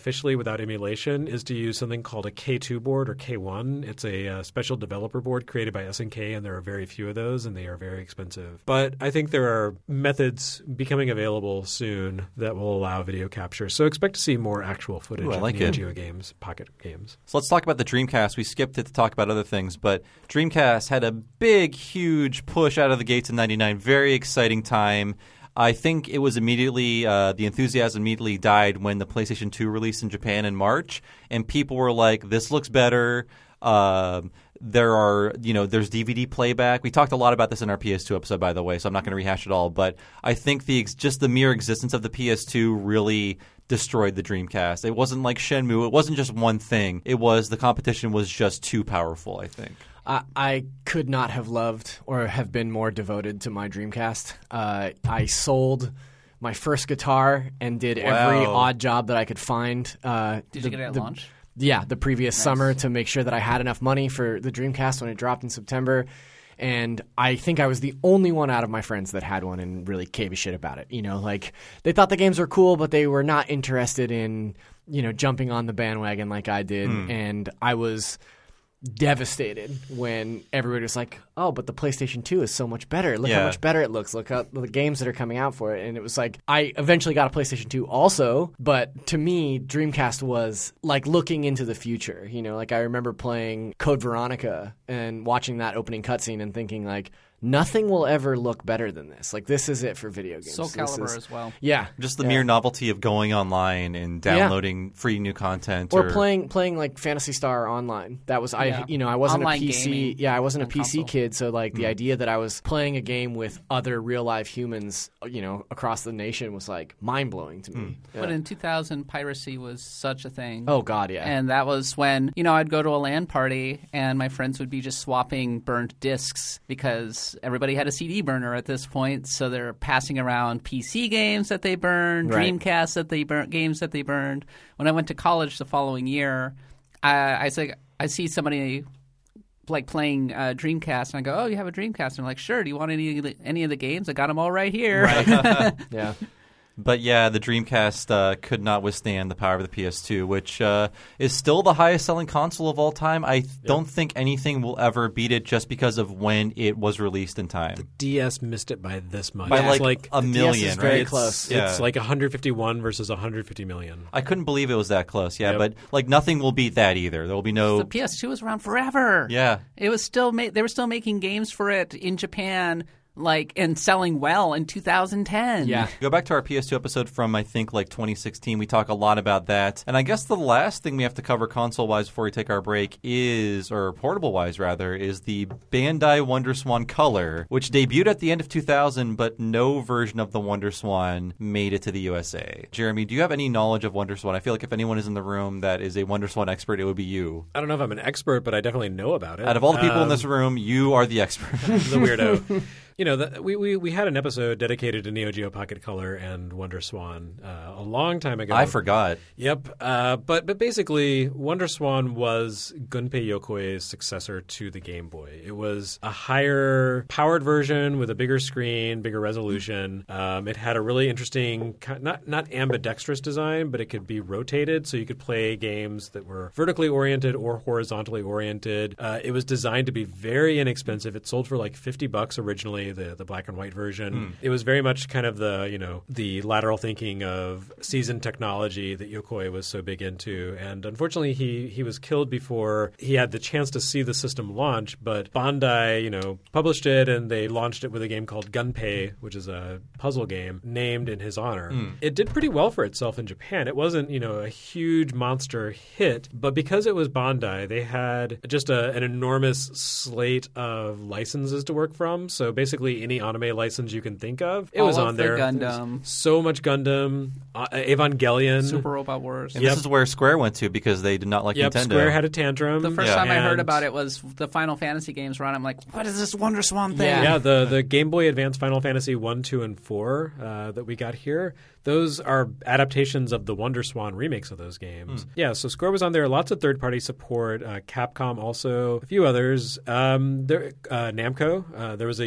officially without emulation is to use something called a K two board or K one. It's a uh, special developer board created by S N K, and there are very few of those, and they are very expensive. But I think there are methods becoming available soon that will allow video capture. So expect to see more actual footage Ooh, I of like Neo it. Geo games, Pocket games. So let's talk about the Dreamcast. We skipped it to talk about other things, but Dreamcast had a big, huge push out of the gates in ninety-nine. Very exciting time. I think it was immediately uh, – the enthusiasm immediately died when the PlayStation two released in Japan in March, and people were like, this looks better. Uh, there are – you know, there's D V D playback. We talked a lot about this in our P S two episode, by the way, so I'm not going to rehash it all. But I think the ex- just the mere existence of the P S two really destroyed the Dreamcast. It wasn't like Shenmue. It wasn't just one thing. It was – the competition was just too powerful, I think. I, I could not have loved or have been more devoted to my Dreamcast. Uh, I sold my first guitar and did every Wow. odd job that I could find. Uh, Did the, you get it at the, launch? Yeah, the previous Nice. summer to make sure that I had enough money for the Dreamcast when it dropped in September. And I think I was the only one out of my friends that had one and really gave a shit about it. You know, like they thought the games were cool, but they were not interested in, you know, jumping on the bandwagon like I did. Hmm. And I was devastated when everybody was like, oh, but the PlayStation two is so much better. Look Yeah. how much better it looks. Look at the games that are coming out for it. And it was like, I eventually got a PlayStation two also, but to me, Dreamcast was like looking into the future. You know, like I remember playing Code Veronica and watching that opening cutscene and thinking like, nothing will ever look better than this. Like, this is it for video games. Soul This Calibur is- as well. Yeah. Just the yeah. mere novelty of going online and downloading free new content. Or playing playing like Phantasy Star online. That was I Yeah. you know I wasn't Online a P C gaming yeah I wasn't a on P C console. kid, so like the idea that I was playing a game with other real live humans you know across the nation was like mind blowing to me. Yeah. But in two thousand, piracy was such a thing. Oh God, yeah. And that was when, you know, I'd go to a LAN party and my friends would be just swapping burned discs because everybody had a C D burner at this point. So they're passing around P C games that they burned, Right. Dreamcast that they burned, games that they burned. When I went to college the following year, I, I, say, I see somebody like playing uh, Dreamcast and I go, oh, you have a Dreamcast? And I'm like, sure. Do you want any of the, any of the games? I got them all right here. yeah. But yeah, the Dreamcast uh, could not withstand the power of the P S two, which uh, is still the highest-selling console of all time. I th- don't think anything will ever beat it just because of when it was released in time. D S missed it by this much. By It's like, a D S million, is right? very it's, close. Yeah. It's like one hundred fifty-one versus one hundred fifty million. I couldn't believe it was that close. Yeah, Yep. but like nothing will beat that either. There will be no. The P S two was around forever. Yeah. It was still ma- they were still making games for it in Japan, like and selling well in two thousand ten. Yeah. Go back to our P S two episode from, I think, like twenty sixteen. We talk a lot about that. And I guess the last thing we have to cover console-wise before we take our break is, or portable-wise rather, is the Bandai WonderSwan Color, which debuted at the end of two thousand, but no version of the WonderSwan made it to the U S A. Jeremy, do you have any knowledge of WonderSwan? I feel like if anyone is in the room that is a WonderSwan expert, it would be you. I don't know if I'm an expert, but I definitely know about it. Out of all the people in Um, this room, you are the expert. the weirdo. You know, the, we, we we had an episode dedicated to Neo Geo Pocket Color and WonderSwan uh, a long time ago. I forgot. Yep. Uh, but but basically, WonderSwan was Gunpei Yokoi's successor to the Game Boy. It was a higher powered version with a bigger screen, bigger resolution. Um, it had a really interesting, ki- not not ambidextrous design, but it could be rotated, so you could play games that were vertically oriented or horizontally oriented. Uh, it was designed to be very inexpensive. It sold for like fifty bucks originally. The, the black and white version. Hmm. It was very much kind of the, you know, the lateral thinking of seasoned technology that Yokoi was so big into. And unfortunately, he, he was killed before he had the chance to see the system launch. But Bandai, you know, published it and they launched it with a game called Gunpei, which is a puzzle game named in his honor. Hmm. It did pretty well for itself in Japan. It wasn't, you know, a huge monster hit, but because it was Bandai, they had just a, an enormous slate of licenses to work from. So basically, any anime license you can think of, it All was of on the there. Gundam. So much Gundam, uh, Evangelion. Super Robot Wars. And Yep. this is where Square went to because they did not like Yep, Nintendo. Square had a tantrum. The first Yeah. time I heard And- about it was the Final Fantasy games were on. I'm like, what is this WonderSwan thing? Yeah. Yeah, the, the Game Boy Advance Final Fantasy one, two, and four uh, that we got here, those are adaptations of the WonderSwan remakes of those games. Yeah, so Square was on there. Lots of third-party support. Uh, Capcom also. A few others. Um, there, uh, Namco. Uh, there was a unique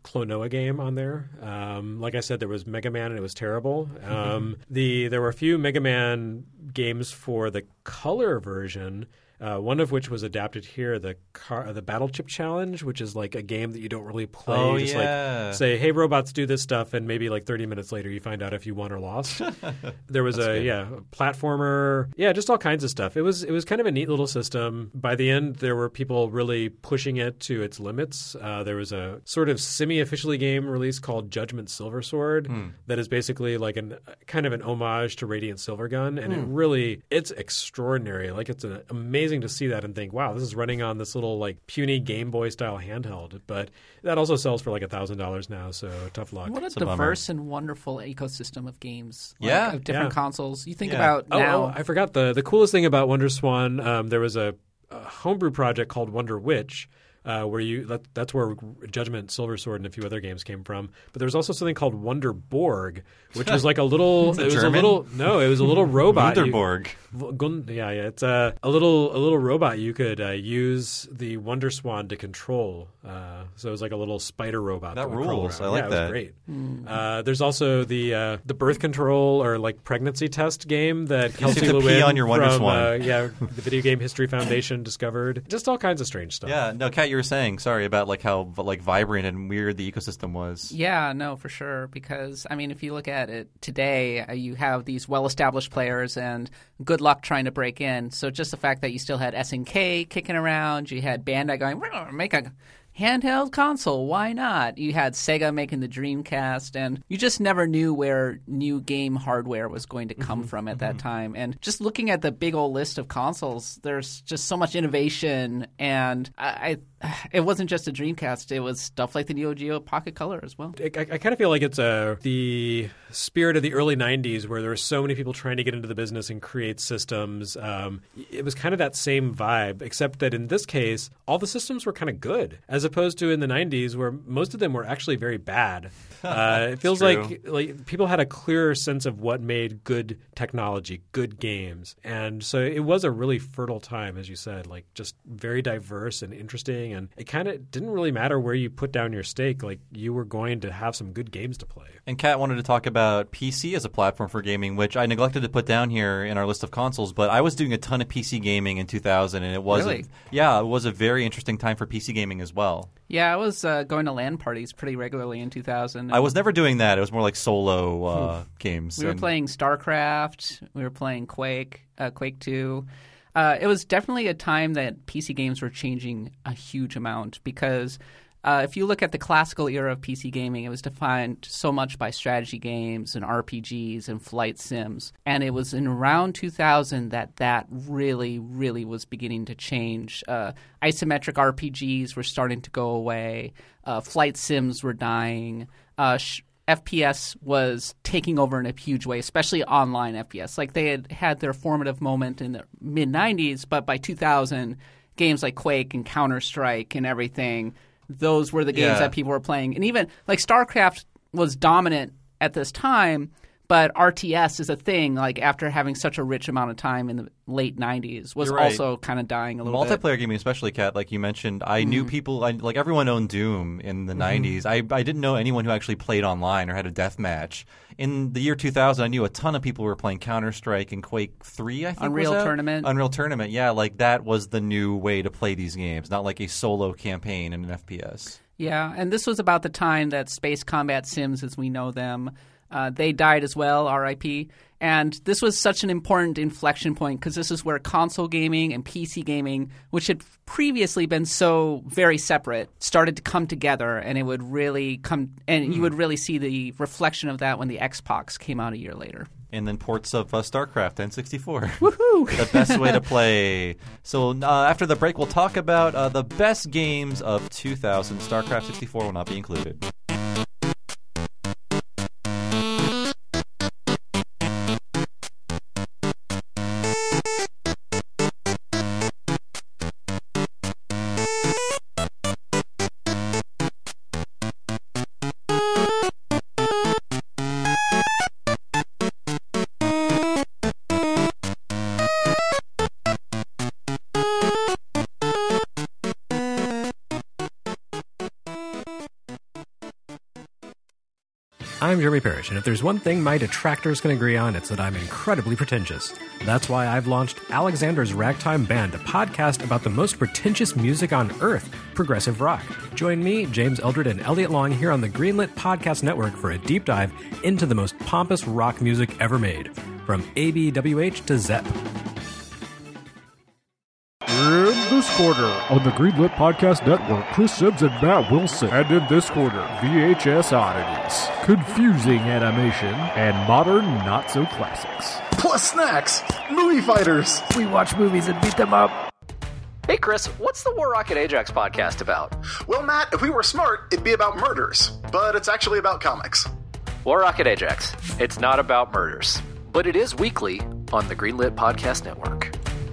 Klonoa game on there. Um, like I said, there was Mega Man, and it was terrible. Um, the there were a few Mega Man games for the color version. Uh, one of which was adapted here, the car, the Battle Chip Challenge, which is like a game that you don't really play. Oh, you just yeah. like say, hey, robots, do this stuff, and maybe like thirty minutes later you find out if you won or lost. There was That's a good. yeah a platformer, yeah, just all kinds of stuff. It was it was kind of a neat little system. By the end, there were people really pushing it to its limits. Uh, there was a sort of semi-officially game release called Judgment Silver Sword Mm. that is basically like an kind of an homage to Radiant Silvergun, and it really it's extraordinary. Like it's an amazing to see that and think, wow, this is running on this little like puny Game Boy style handheld. But that also sells for like a thousand dollars now, so tough luck. What a, a bummer. diverse and wonderful ecosystem of games. like, Yeah. of different Yeah. consoles. You think Yeah. about Oh, now. oh, I forgot the the coolest thing about Wonder Swan. Um, there was a, a homebrew project called Wonder Witch. Uh, where you that, that's where Judgment, Silver Sword, and a few other games came from. But there was also something called Wonder Borg, which was like a little. Is it it was German? a little. No, it was a little robot. You- Wunderborg. V- Gun- Yeah, yeah, it's a, a little a little robot you could uh, use the Wonder Swan to control. Uh, so it was like a little spider robot. That would crawl rules. around. I like yeah, that. It was great. Uh, there's also the uh, the birth control or like pregnancy test game that Kelsey have to pee Lewin on your Wonder from Swan. uh, yeah the Video Game History Foundation discovered. Just all kinds of strange stuff. Yeah, no, Kat, you were saying, sorry, about like how like vibrant and weird the ecosystem was. Yeah, no, for sure. Because, I mean, if you look at it today, uh, you have these well-established players and good luck trying to break in. So just the fact that you still had S N K kicking around, you had Bandai going, we're going to make a handheld console, why not? You had Sega making the Dreamcast, and you just never knew where new game hardware was going to come Mm-hmm. from at that time. And just looking at the big old list of consoles, there's just so much innovation, and I, I it wasn't just a Dreamcast, it was stuff like the Neo Geo Pocket Color as well. I, I kind of feel like it's a the spirit of the early nineties where there were so many people trying to get into the business and create systems. Um, it was kind of that same vibe, except that in this case, all the systems were kind of good, as opposed to in the nineties where most of them were actually very bad. Uh, it feels true. like like people had a clearer sense of what made good technology, good games, and so it was a really fertile time, as you said, like just very diverse and interesting. And it kind of didn't really matter where you put down your stake; like you were going to have some good games to play. And Kat wanted to talk about P C as a platform for gaming, which I neglected to put down here in our list of consoles. But I was doing a ton of P C gaming in two thousand, and it was Really? a, yeah, it was a very interesting time for P C gaming as well. Yeah, I was uh, going to LAN parties pretty regularly in two thousand. I was never doing that. It was more like solo uh, games. We were and- playing StarCraft. We were playing Quake, uh, Quake two. Uh, it was definitely a time that P C games were changing a huge amount because uh, if you look at the classical era of P C gaming, it was defined so much by strategy games and R P Gs and flight sims. And it was in around two thousand that that really, really was beginning to change. Uh, isometric R P Gs were starting to go away. Uh, flight sims were dying. Uh, sh- F P S was taking over in a huge way, especially online F P S. Like they had had their formative moment in the mid nineties, but by two thousand, games like Quake and Counter-Strike and everything, those were the games Yeah. that people were playing. And even like StarCraft was dominant at this time, but R T S is a thing, like after having such a rich amount of time in the late nineties, was You're right. also kind of dying a little bit. Multiplayer gaming, especially, Kat, like you mentioned, I knew people, I, like everyone owned Doom in the nineties. I, I didn't know anyone who actually played online or had a death match. In the year two thousand, I knew a ton of people who were playing Counter-Strike and Quake three, I think Unreal was out. Tournament. Unreal Tournament, yeah, like that was the new way to play these games, not like a solo campaign in an F P S. Yeah, and this was about the time that space combat sims, as we know them, uh, they died as well, R I P. And this was such an important inflection point because this is where console gaming and P C gaming, which had previously been so very separate, started to come together, and it would really come, and you would really see the reflection of that when the Xbox came out a year later. And then ports of uh, StarCraft N sixty-four. Woohoo! The best way to play. So uh, after the break, we'll talk about uh, the best games of two thousand. StarCraft sixty-four will not be included. I'm Jeremy Parrish, and if there's one thing my detractors can agree on, it's that I'm incredibly pretentious. That's why I've launched Alexander's Ragtime Band, a podcast about the most pretentious music on earth, progressive rock. Join me, James Eldred, and Elliot Long here on the Greenlit Podcast Network for a deep dive into the most pompous rock music ever made, from A B W H to Zepp. In this quarter on the Greenlit Podcast Network, Chris Sims and Matt Wilson. And in this quarter, V H S oddities, confusing animation, and modern not-so-classics. Plus snacks, movie fighters. We watch movies and beat them up. Hey Chris, what's the War Rocket Ajax podcast about? Well, Matt, if we were smart, it'd be about murders. But it's actually about comics. War Rocket Ajax. It's not about murders. But it is weekly on the Greenlit Podcast Network.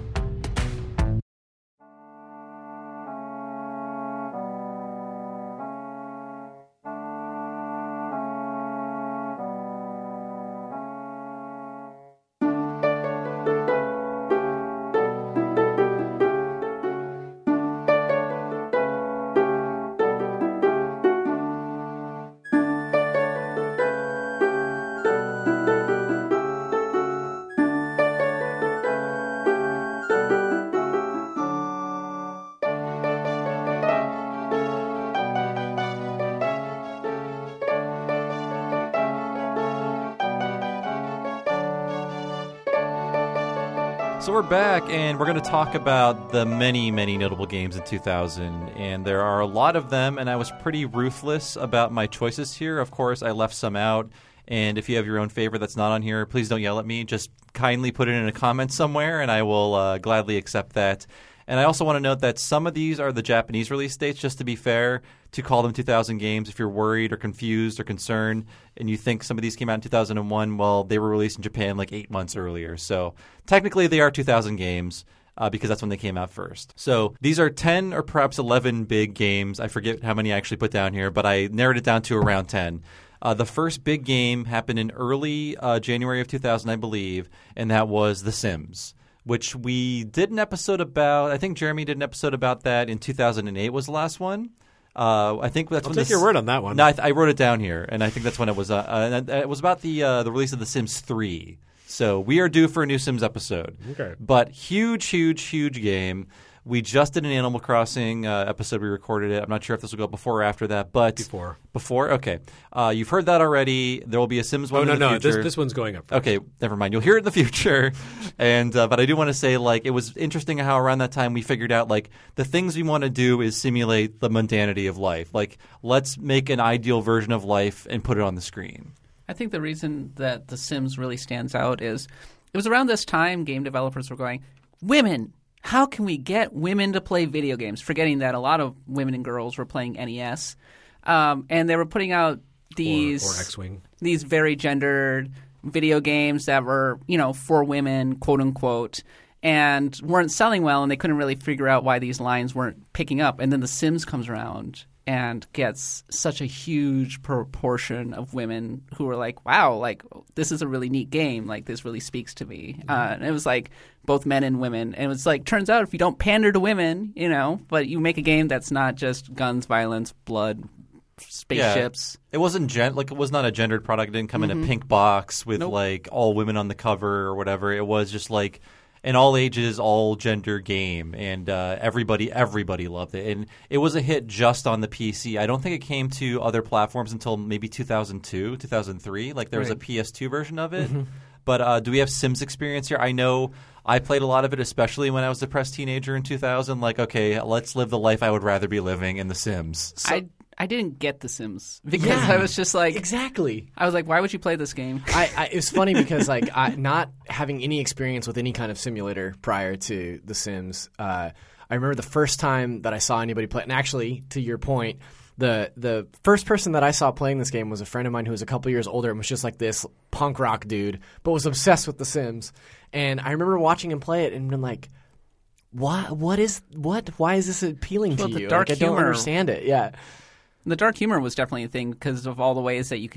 So we're back, and we're going to talk about the many, many notable games in two thousand, and there are a lot of them, and I was pretty ruthless about my choices here. Of course, I left some out, and if you have your own favorite that's not on here, please don't yell at me. Just kindly put it in a comment somewhere, and I will uh, gladly accept that. And I also want to note that some of these are the Japanese release dates, just to be fair, to call them two thousand games. If you're worried or confused or concerned and you think some of these came out in two thousand one, well, they were released in Japan like eight months earlier. So technically they are two thousand games uh, because that's when they came out first. So these are ten or perhaps eleven big games. I forget how many I actually put down here, but I narrowed it down to around ten. Uh, the first big game happened in early uh, January of two thousand, I believe, and that was The Sims, which we did an episode about. I think Jeremy did an episode about that in two thousand eight was the last one. Uh, I think that's I'll when take this, your word on that one. No, I, th- I wrote it down here, and I think that's when it was. Uh, uh, it was about the uh, the release of The Sims three. So we are due for a new Sims episode. Okay. But huge, huge, huge game. We just did an Animal Crossing uh, episode. We recorded it. I'm not sure if this will go before or after that, but Before. Before, okay. Uh, you've heard that already. There will be a Sims one Oh, no, in the no. future. This, this one's going up first. Okay, never mind. You'll hear it in the future. and uh, But I do want to say, like, it was interesting how around that time we figured out, like, the things we want to do is simulate the mundanity of life. Like, let's make an ideal version of life and put it on the screen. I think the reason that The Sims really stands out is it was around this time game developers were going, women, how can we get women to play video games? Forgetting that a lot of women and girls were playing N E S. Um, and they were putting out these Or, or X-Wing. these very gendered video games that were, you know, for women, quote unquote, and weren't selling well, and they couldn't really figure out why these lines weren't picking up. And then The Sims comes around and gets such a huge proportion of women who are like, wow, like, this is a really neat game. Like, this really speaks to me. Uh, and it was like both men and women. And it was like, turns out if you don't pander to women, you know, but you make a game that's not just guns, violence, blood, spaceships. Yeah. It wasn't gen- like it was not a gendered product. It didn't come Mm-hmm. in a pink box with Nope. like all women on the cover or whatever. It was just like an all ages, all gender game, and uh, everybody everybody loved it. And it was a hit just on the P C. I don't think it came to other platforms until maybe two thousand two, two thousand three. Like there was a Right. P S two version of it. But uh, do we have Sims experience here? I know I played a lot of it, especially when I was a depressed teenager in two thousand. Like, okay, let's live the life I would rather be living in The Sims. I I didn't get The Sims because Yeah. I was just like, Exactly. I was like, why would you play this game? I, I, it was funny because like I, not having any experience with any kind of simulator prior to The Sims, uh, I remember the first time that I saw anybody play. And actually, to your point, the the first person that I saw playing this game was a friend of mine who was a couple years older and was just like this punk rock dude, but was obsessed with The Sims. And I remember watching him play it and being like, "What? What is what? Why is this appealing Well, to the you? dark Like, I don't humor- understand it." Yeah. The dark humor was definitely a thing because of all the ways that you could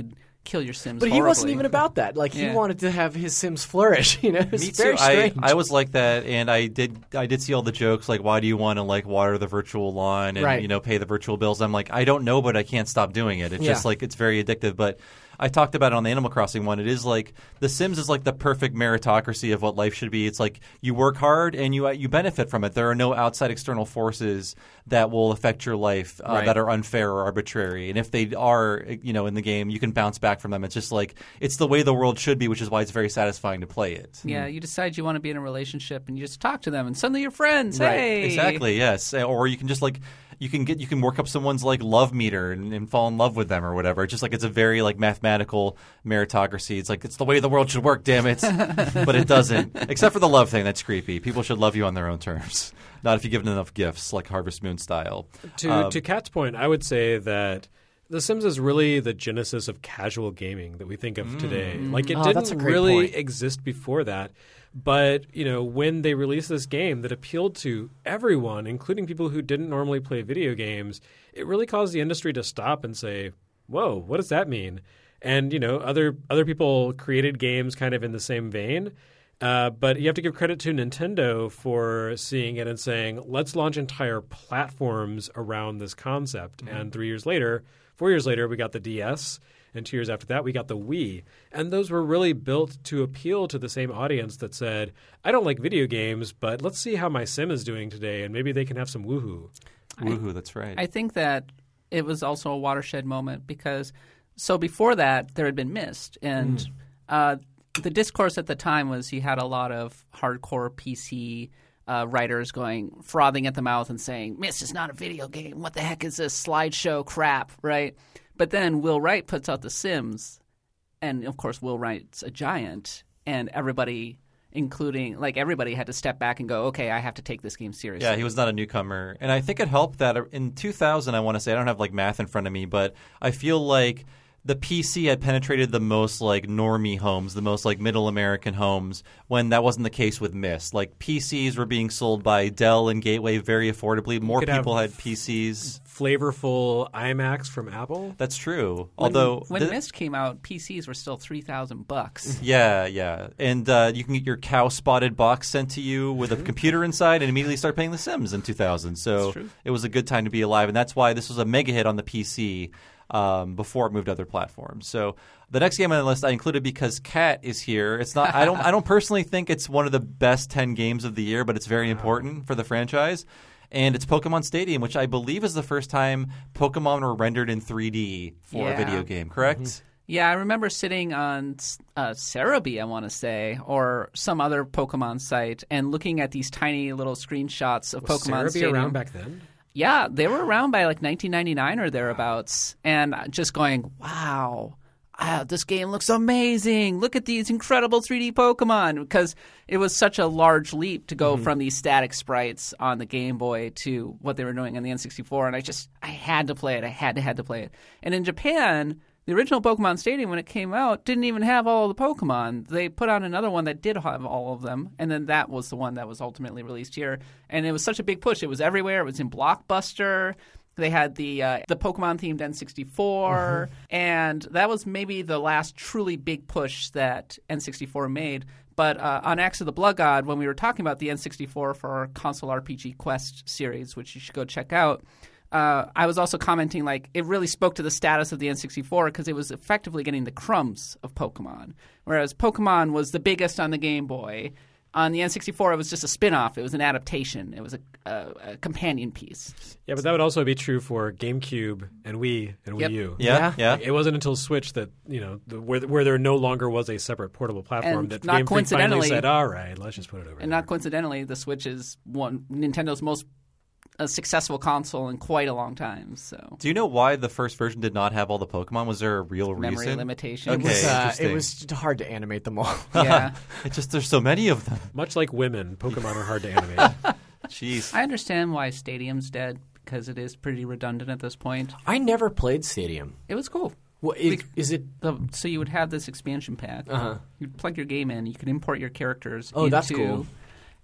kill your Sims. But he horribly. wasn't even about that. Like Yeah. he wanted to have his Sims flourish. You know, it's Me very too. I, strange. I was like that, and I did. I did see all the jokes, like, "Why do you want to like water the virtual lawn and Right. you know pay the virtual bills?" I'm like, I don't know, but I can't stop doing it. It's Yeah. just like it's very addictive. But I talked about it on the Animal Crossing one. It is like The Sims is like the perfect meritocracy of what life should be. It's like you work hard and you you benefit from it. There are no outside external forces that will affect your life uh, Right. that are unfair or arbitrary. And if they are, you know, in the game, you can bounce back from them. It's just like it's the way the world should be, which is why it's very satisfying to play it. Yeah, you decide you want to be in a relationship, and you just talk to them, and suddenly you're friends. Right. Hey, Exactly. Yes. Or you can just like you can get you can work up someone's like love meter and, and fall in love with them or whatever. It's just like it's a very like mathematical meritocracy. It's like it's the way the world should work. Damn it, but it doesn't. Except for the love thing. That's creepy. People should love you on their own terms, not if you give them enough gifts, like Harvest Moon style. To Um, to Kat's point, I would say that The Sims is really the genesis of casual gaming that we think of today. Like it Oh, that's a didn't great really point. exist before that. But, you know, when they released this game that appealed to everyone, including people who didn't normally play video games, it really caused the industry to stop and say, "Whoa, what does that mean?" And, you know, other other people created games kind of in the same vein. Uh, but you have to give credit to Nintendo for seeing it and saying, let's launch entire platforms around this concept. Mm-hmm. And three years later, four years later, we got the D S. And two years after that, we got the Wii. And those were really built to appeal to the same audience that said, I don't like video games, but let's see how my Sim is doing today, and maybe they can have some woohoo. woohoo, that's right. I think that it was also a watershed moment because so before that there had been Myst, and Mm. uh, the discourse at the time was you had a lot of hardcore P C uh, writers going frothing at the mouth and saying Myst is not a video game. What the heck is this slideshow crap, right? But then Will Wright puts out The Sims, and of course Will Wright's a giant, and everybody, including like everybody, had to step back and go, okay, I have to take this game seriously. Yeah, he was not a newcomer. And I think it helped that in two thousand, I want to say, I don't have like math in front of me, but I feel like the P C had penetrated the most like normie homes, the most like middle American homes, when that wasn't the case with Myst. Like P Cs were being sold by Dell and Gateway very affordably. More could people have had P Cs. Flavorful iMacs from Apple. That's true. When, Although when the- Myst came out, P Cs were still three thousand bucks. Yeah, yeah. And uh, you can get your cow-spotted box sent to you with a computer inside and immediately start playing The Sims in two thousand. So That's true. it was a good time to be alive, and that's why this was a mega hit on the P C um, before it moved to other platforms. So the next game on the list I included because Kat is here. It's not. I don't. I don't personally think it's one of the best ten games of the year, but it's very important for the franchise. And it's Pokemon Stadium, which I believe is the first time Pokemon were rendered in three D for a Yeah. video game. Correct? Mm-hmm. Yeah, I remember sitting on uh, Cerebi, I want to say, or some other Pokemon site, and looking at these tiny little screenshots of Was Pokemon Cerebi Stadium. around back then? Yeah, they were around by like nineteen ninety-nine or thereabouts, and just going, wow. Wow, this game looks amazing. Look at these incredible three D Pokemon. Because it was such a large leap to go Mm-hmm. from these static sprites on the Game Boy to what they were doing on the N sixty-four. And I just, I had to play it. I had to, had to play it. And in Japan, the original Pokemon Stadium, when it came out, didn't even have all of the Pokemon. They put out another one that did have all of them. And then that was the one that was ultimately released here. And it was such a big push. It was everywhere. It was in Blockbuster. They had the uh, the Pokemon themed N sixty-four, and that was maybe the last truly big push that N sixty-four made. But uh, on Axe of the Blood God, when we were talking about the N sixty-four for our console R P G Quest series, which you should go check out, uh, I was also commenting like it really spoke to the status of the N sixty-four because it was effectively getting the crumbs of Pokemon, whereas Pokemon was the biggest on the Game Boy. On the N sixty-four, it was just a spin-off. It was an adaptation. It was a, a, a companion piece. Yeah, but that would also be true for GameCube and Wii and Yep. Wii U. Yeah, yeah. Like, it wasn't until Switch that, you know, the, where where there no longer was a separate portable platform And that not Game Freak finally coincidentally- said, all right, let's just put it over And there. not coincidentally, the Switch is one Nintendo's most uh, successful console in quite a long time. So Do you know why the first version did not have all the Pokemon? Was there a real memory reason? limitation. Okay. It was, uh, interesting. it was just hard to animate them all. Yeah, It just there's so many of them. Much like women, Pokemon are hard to animate. Jeez. I understand why Stadium's dead because it is pretty redundant at this point. I never played Stadium. It was cool. Well, it, is it? The, so you would have this expansion pack. Uh-huh. You'd plug your game in. You could import your characters. Oh, into, that's cool.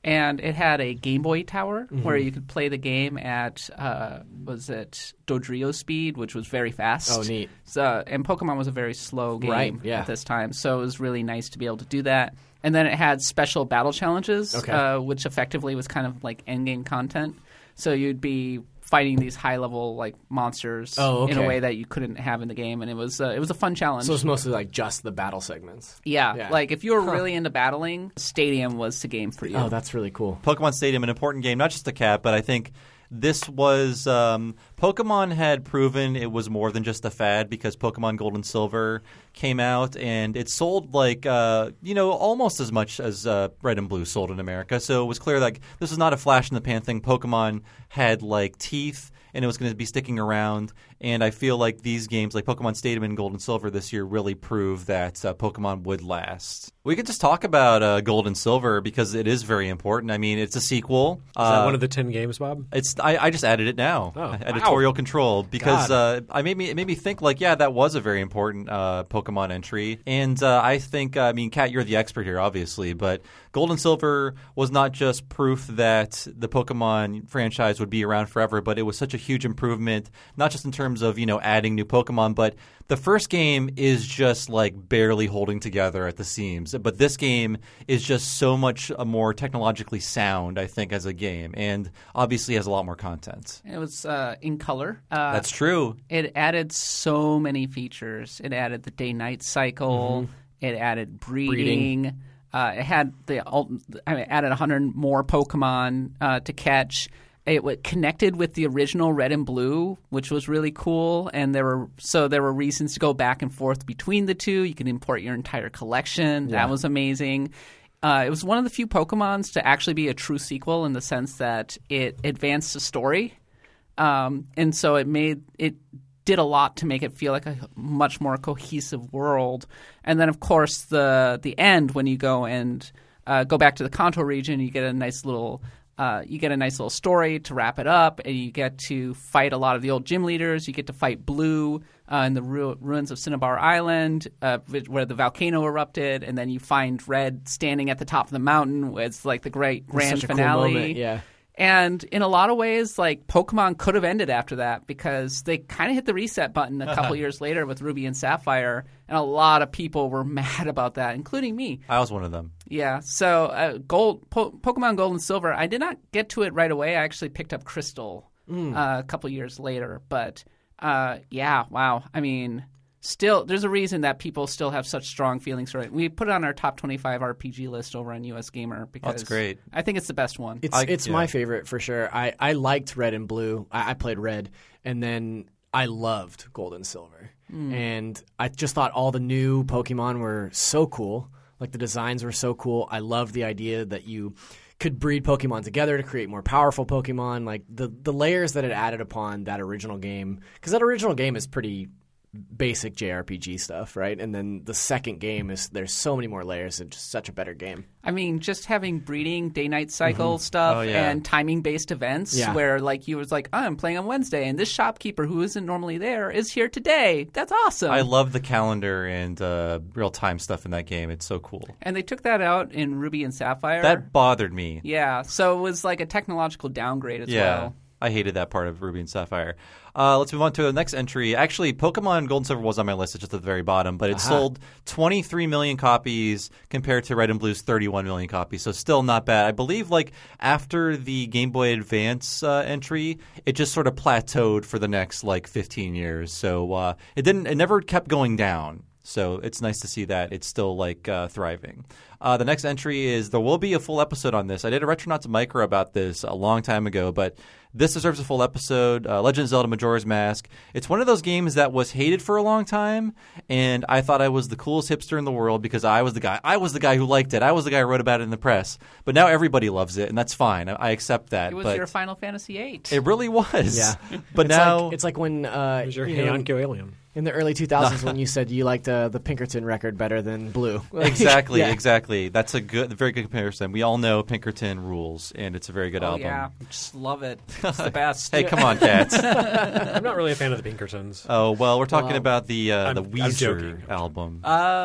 And it had a Game Boy tower Mm-hmm. where you could play the game at, uh, was it Dodrio speed, which was very fast. Oh, neat. So, and Pokemon was a very slow game Right, yeah. at this time. So it was really nice to be able to do that. And then it had special battle challenges, Okay. uh, which effectively was kind of like endgame content. So you'd be fighting these high-level like monsters Oh, in a okay. way that you couldn't have in the game, and it was uh, it was a fun challenge. So it's mostly like just the battle segments. yeah, Yeah. like if you were really into battling, Stadium was the game for you. Oh, that's really cool. Pokemon Stadium, an important game, not just to Cat, but I think this was um, Pokemon had proven it was more than just a fad because Pokemon Gold and Silver came out and it sold like uh, you know almost as much as uh, Red and Blue sold in America. So it was clear like this was not a flash in the pan thing. Pokemon had like teeth. And it was going to be sticking around. And I feel like these games, like Pokemon Stadium and Gold and Silver this year, really prove that uh, Pokemon would last. We could just talk about uh, Gold and Silver because it is very important. I mean, it's a sequel. Is that one of the ten games, Bob? It's I, I just added it now. Oh, Editorial wow. control because God. uh, I made me it made me think like yeah that was a very important uh, Pokemon entry and uh, I think uh, I mean Kat, you're the expert here obviously, but Gold and Silver was not just proof that the Pokemon franchise would be around forever, but it was such a huge improvement, not just in terms of you know adding new Pokemon, but the first game is just like barely holding together at the seams. But this game is just so much uh, more technologically sound, I think, as a game, and obviously has a lot more content. It was uh, in color. Uh, That's true. It added so many features. It added the day-night cycle. It added breeding. Breeding. Uh, it had the ult- I mean, it added one hundred more Pokemon uh, to catch. It w- connected with the original Red and Blue, which was really cool. And there were so there were reasons to go back and forth between the two. You could import your entire collection. Yeah. That was amazing. Uh, it was one of the few Pokemons to actually be a true sequel in the sense that it advanced the story. Um, and so it made it did a lot to make it feel like a much more cohesive world. And then, of course, the the end when you go and uh, go back to the Kanto region, you get a nice little uh, you get a nice little story to wrap it up, and you get to fight a lot of the old gym leaders. You get to fight Blue uh, in the ru- ruins of Cinnabar Island, uh, where the volcano erupted, and then you find Red standing at the top of the mountain. It's like the great grand Such a cool finale. moment, yeah. And in a lot of ways, like Pokemon could have ended after that because they kind of hit the reset button a couple years later with Ruby and Sapphire, and a lot of people were mad about that, including me. I was one of them. Yeah, so uh, Gold, po- Pokemon Gold and Silver, I did not get to it right away. I actually picked up Crystal uh, a couple years later, but uh, yeah, wow. I mean, still, there's a reason that people still have such strong feelings for it. We put it on our top twenty-five R P G list over on U S Gamer because That's great. I think it's the best one. It's I- it's yeah. my favorite for sure. I, I liked Red and Blue. I, I played Red, and then I loved Gold and Silver. And I just thought all the new Pokemon were so cool. Like the designs were so cool. I loved the idea that you could breed Pokemon together to create more powerful Pokemon. Like the the layers that it added upon that original game, because that original game is pretty basic J R P G stuff, right? And then the second game is there's so many more layers and just such a better game. I mean, just having breeding, day-night cycle stuff, Oh, yeah. and timing-based events Yeah. where, like, you was like, oh, I'm playing on Wednesday, and this shopkeeper who isn't normally there is here today. That's awesome. I love the calendar and uh, real-time stuff in that game. It's so cool. and they took that out in Ruby and Sapphire. That bothered me. yeah, so it was like a technological downgrade as Yeah. well. I hated that part of Ruby and Sapphire. Uh, let's move on to the next entry. Actually, Pokemon Gold and Silver was on my list. It's just at the very bottom. But it Aha. sold twenty-three million copies compared to Red and Blue's thirty-one million copies. So still not bad. I believe like after the Game Boy Advance uh, entry, it just sort of plateaued for the next like fifteen years. So uh, it didn't. It never kept going down. So it's nice to see that it's still like uh, thriving. Uh, the next entry is there will be a full episode on this. I did a Retronauts Micro about this a long time ago, but this deserves a full episode. Uh, Legend of Zelda Majora's Mask. It's one of those games that was hated for a long time, and I thought I was the coolest hipster in the world because I was the guy. I was the guy who liked it. I was the guy who wrote about it in the press. But now everybody loves it, and that's fine. I, I accept that. It was but your Final Fantasy eight. it really was. Yeah. But It's now like, it's like when uh, It was your you Hey know, Anko Alien. In the early two thousands, when you said you liked uh, the Pinkerton record better than Blue. Exactly, Yeah. exactly. That's a good, very good comparison. We all know Pinkerton rules, and it's a very good Oh, album. yeah. Just love it. It's the best. Hey, come on, cats. I'm not really a fan of the Pinkertons. Oh well, we're talking Well, about the uh, I'm- the I'm Weezer joking. album.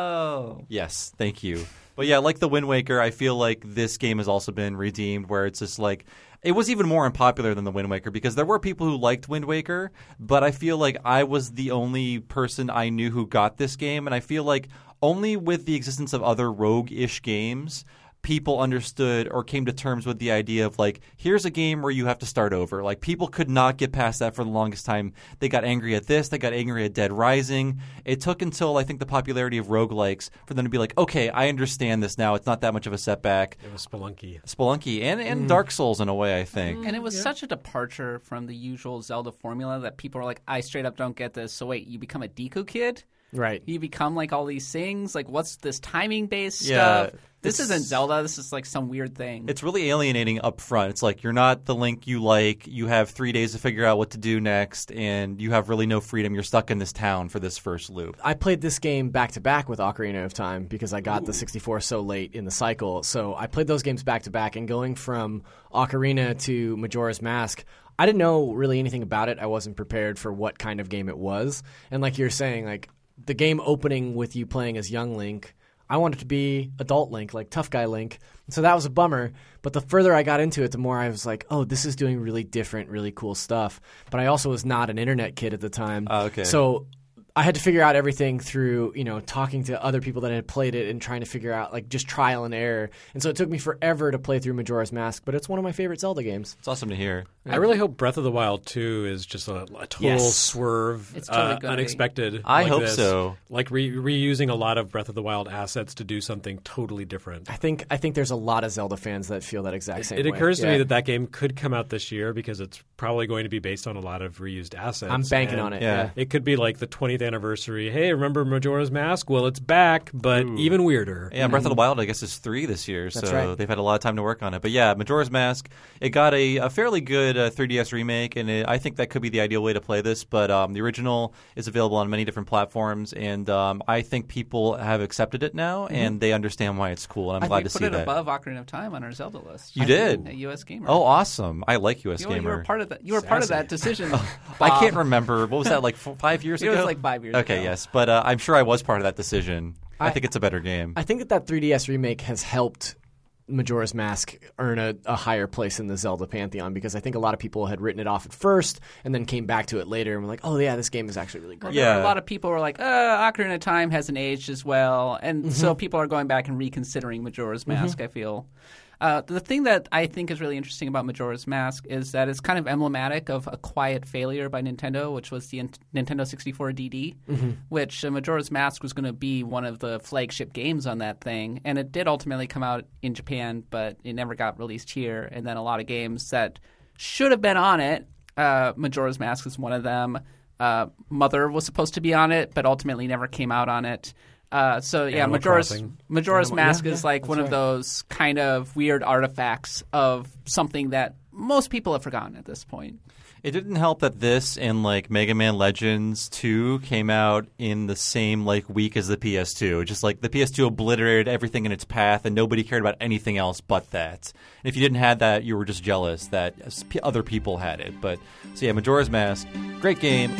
Oh. Yes, thank you. But yeah, like the Wind Waker, I feel like this game has also been redeemed, where it's just like it was even more unpopular than the Wind Waker because there were people who liked Wind Waker, but I feel like I was the only person I knew who got this game, and I feel like only with the existence of other rogue-ish games, people understood or came to terms with the idea of like, here's a game where you have to start over. Like, people could not get past that for the longest time. They got angry at this. They got angry at Dead Rising. It took until, I think, the popularity of roguelikes for them to be like, okay, I understand this now. It's not that much of a setback. It was Spelunky. Spelunky and, and Dark Souls in a way, I think. And it was such a departure from the usual Zelda formula that people were like, I straight up don't get this. So wait, you become a Deku Kid? Right. You become like all these things? Like, what's this timing-based Yeah, stuff? This it's- isn't Zelda. This is like some weird thing. It's really alienating up front. It's like you're not the Link you like. You have three days to figure out what to do next, and you have really no freedom. You're stuck in this town for this first loop. I played this game back to back with Ocarina of Time because I got the sixty-four so late in the cycle. So I played those games back to back, and going from Ocarina to Majora's Mask, I didn't know really anything about it. I wasn't prepared for what kind of game it was. And like you're saying, like the game opening with you playing as young Link, I wanted to be adult Link, like tough guy Link. So that was a bummer. But the further I got into it, the more I was like, oh, this is doing really different, really cool stuff. But I also was not an internet kid at the time. Oh, okay. So I had to figure out everything through, you know, talking to other people that had played it and trying to figure out, like, just trial and error. And so it took me forever to play through Majora's Mask, but it's one of my favorite Zelda games. It's awesome to hear. I really hope Breath of the Wild two is just a, a total Yes. swerve, It's totally uh, gonna be. unexpected. I like hope this. so. Like re- reusing a lot of Breath of the Wild assets to do something totally different. I think I think there's a lot of Zelda fans that feel that exact same It way. occurs to Yeah. me that that game could come out this year because it's probably going to be based on a lot of reused assets. I'm banking and on it. yeah. Yeah. It could be like the twentieth anniversary. Hey, remember Majora's Mask? Well, it's back, but even weirder. Yeah, Breath of the Wild, I guess, is three this year, That's so right. they've had a lot of time to work on it. But yeah, Majora's Mask, it got a, a fairly good uh, three D S remake, and it, I think that could be the ideal way to play this. But um, the original is available on many different platforms, and um, I think people have accepted it now, and they understand why it's cool, and I'm I glad think to put see it that. above Ocarina of Time on our Zelda list. You I did? think, at U S Gamer. Oh, awesome! I like U S you, were- you Gamer. were part of that. You were part of that decision. I Bob. can't remember. What was that, like f- five years It ago? was like five years Okay, ago. yes. But uh, I'm sure I was part of that decision. I, I- think it's a better game. I think that that three D S remake has helped Majora's Mask earn a, a higher place in the Zelda pantheon because I think a lot of people had written it off at first and then came back to it later and were like, oh, yeah, this game is actually really great. There were Yeah. a lot of people who were like, uh, Ocarina of Time hasn't aged as well. And so people are going back and reconsidering Majora's Mask, I feel. Uh, the thing that I think is really interesting about Majora's Mask is that it's kind of emblematic of a quiet failure by Nintendo, which was the N- Nintendo sixty-four D D, which uh, Majora's Mask was going to be one of the flagship games on that thing. And it did ultimately come out in Japan, but it never got released here. And then a lot of games that should have been on it, uh, Majora's Mask is one of them. Uh, Mother was supposed to be on it, but ultimately never came out on it. Uh, so yeah, Animal Majora's Crossing. Majora's Animal- Mask yeah, is yeah, like that's one of right. those kind of weird artifacts of something that most people have forgotten at this point. It didn't help that this and like Mega Man Legends two came out in the same like week as the P S two. Just like the P S two obliterated everything in its path, and nobody cared about anything else but that. And if you didn't have that, you were just jealous that other people had it. But so yeah, Majora's Mask, great game.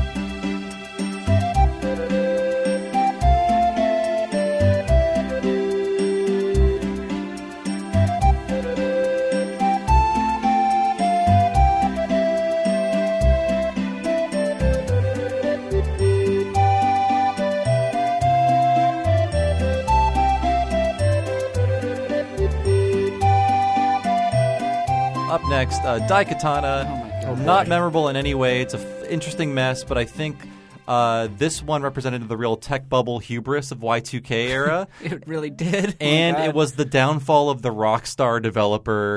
Up next, uh, Daikatana. Oh my God. Not memorable in any way. It's an f- interesting mess, but I think uh, this one represented the real tech bubble hubris of Y two K era. It really did. Oh my And God. it was the downfall of the Rockstar developer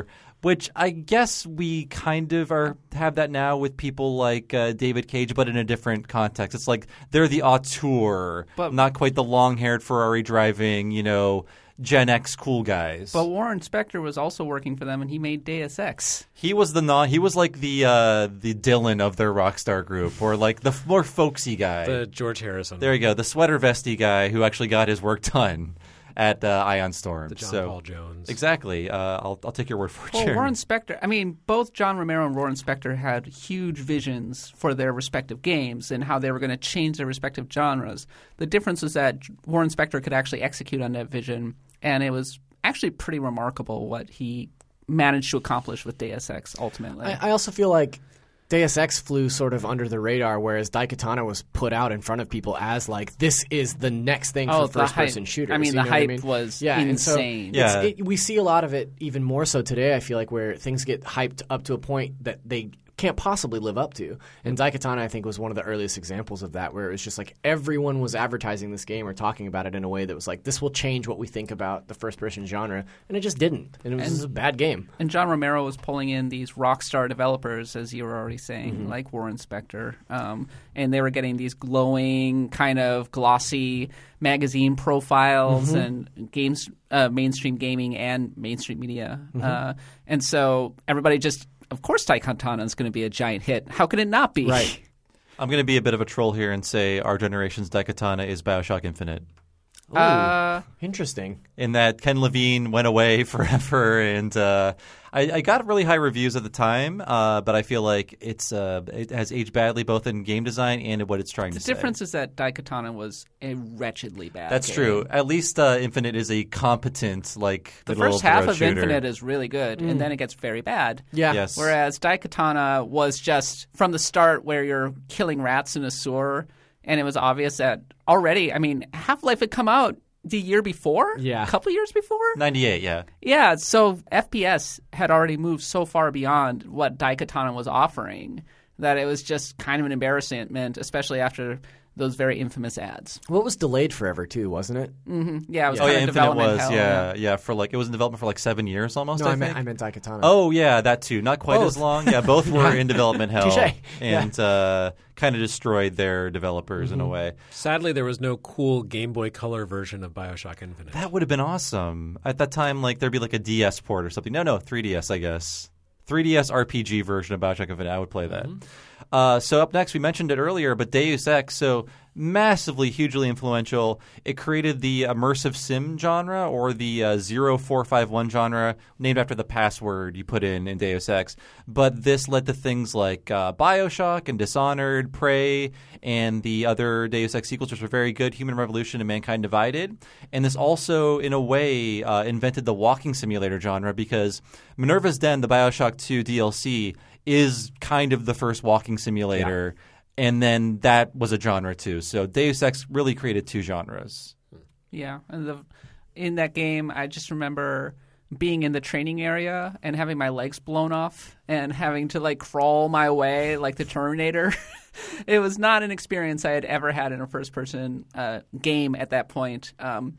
which I guess we kind of are have that now with people like uh, David Cage, but in a different context. It's like they're the auteur, But- not quite the long-haired Ferrari driving, you know, Gen X cool guys. But Warren Spector was also working for them, and he made Deus Ex. He was the non. He was like the uh, the Dylan of their Rockstar group, or like the f- more folksy guy. The George Harrison. There you go, the sweater vesty guy who actually got his work done at uh, Ion Storm. The John so, Paul Jones. Exactly. Uh, I'll I'll take your word for it. Well, Sharon. Warren Spector, I mean, both John Romero and Warren Spector had huge visions for their respective games and how they were going to change their respective genres. The difference was that Warren Spector could actually execute on that vision, and it was actually pretty remarkable what he managed to accomplish with Deus Ex ultimately. I, I also feel like Deus Ex flew sort of under the radar, whereas Daikatana was put out in front of people as like, this is the next thing Oh, for the first-person hype. shooters. I mean, you the know what hype mean? was yeah, and so insane. it's- Yeah. it, we see a lot of it even more so today, I feel like, where things get hyped up to a point that they can't possibly live up to. And Daikatana, I think, was one of the earliest examples of that, where it was just like everyone was advertising this game or talking about it in a way that was like, this will change what we think about the first-person genre, and it just didn't. And it was And- a bad game. And John Romero was pulling in these Rockstar developers, as you were already saying, Mm-hmm. like Warren Spector. Um, and they were getting these glowing, kind of glossy magazine profiles Mm-hmm. and games, uh, mainstream gaming and mainstream media. Mm-hmm. Uh, and so everybody just, of course, Daikatana is going to be a giant hit. How could it not be? Right. I'm going to be a bit of a troll here and say our generation's Daikatana is BioShock Infinite. Ooh, Uh, interesting. In that Ken Levine went away forever, and uh, I, I got really high reviews at the time, uh, but I feel like it's uh, it has aged badly both in game design and in what it's trying the to say. difference is that Daikatana was a wretchedly bad That's game. true. At least uh, Infinite is a competent, like The middle first the half road of shooter. Infinite is really good, and then it gets very bad. Yeah. Yes. Whereas Daikatana was just from the start where you're killing rats in a sewer, and it was obvious that already, I mean, Half-Life had come out the year before? Yeah. A couple years before? ninety-eight, yeah. Yeah, so F P S had already moved so far beyond what Daikatana was offering that it was just kind of an embarrassment, especially after those very infamous ads. Well, it was delayed forever too, wasn't it? Yeah, it was Oh kind yeah, of Infinite development was hell, yeah, yeah, for like it was in development for like seven years almost. No, I, I meant think. I meant Daikatana. Oh yeah, that too. Not quite Both. as long. Yeah, both were in development hell, Touché. and uh, kind of destroyed their developers in a way. Sadly, there was no cool Game Boy Color version of BioShock Infinite. That would have been awesome. At that time, like there'd be like a D S port or something. No, no, three D S, I guess. three D S R P G version of BioShock Infinite. I would play that. Uh, so up next, we mentioned it earlier, but Deus Ex. So massively, hugely influential. It created the immersive sim genre, or the uh, zero four five one genre, named after the password you put in in Deus Ex. But this led to things like uh, BioShock and Dishonored, Prey, and the other Deus Ex sequels, which were very good, Human Revolution and Mankind Divided. And this also, in a way, uh, invented the walking simulator genre, because Minerva's Den, the BioShock two D L C, is kind of the first walking simulator. And then that was a genre too. So Deus Ex really created two genres. Yeah, and the in that game, I just remember being in the training area and having my legs blown off and having to like crawl my way like the Terminator. It was not an experience I had ever had in a first-person uh, game at that point, um,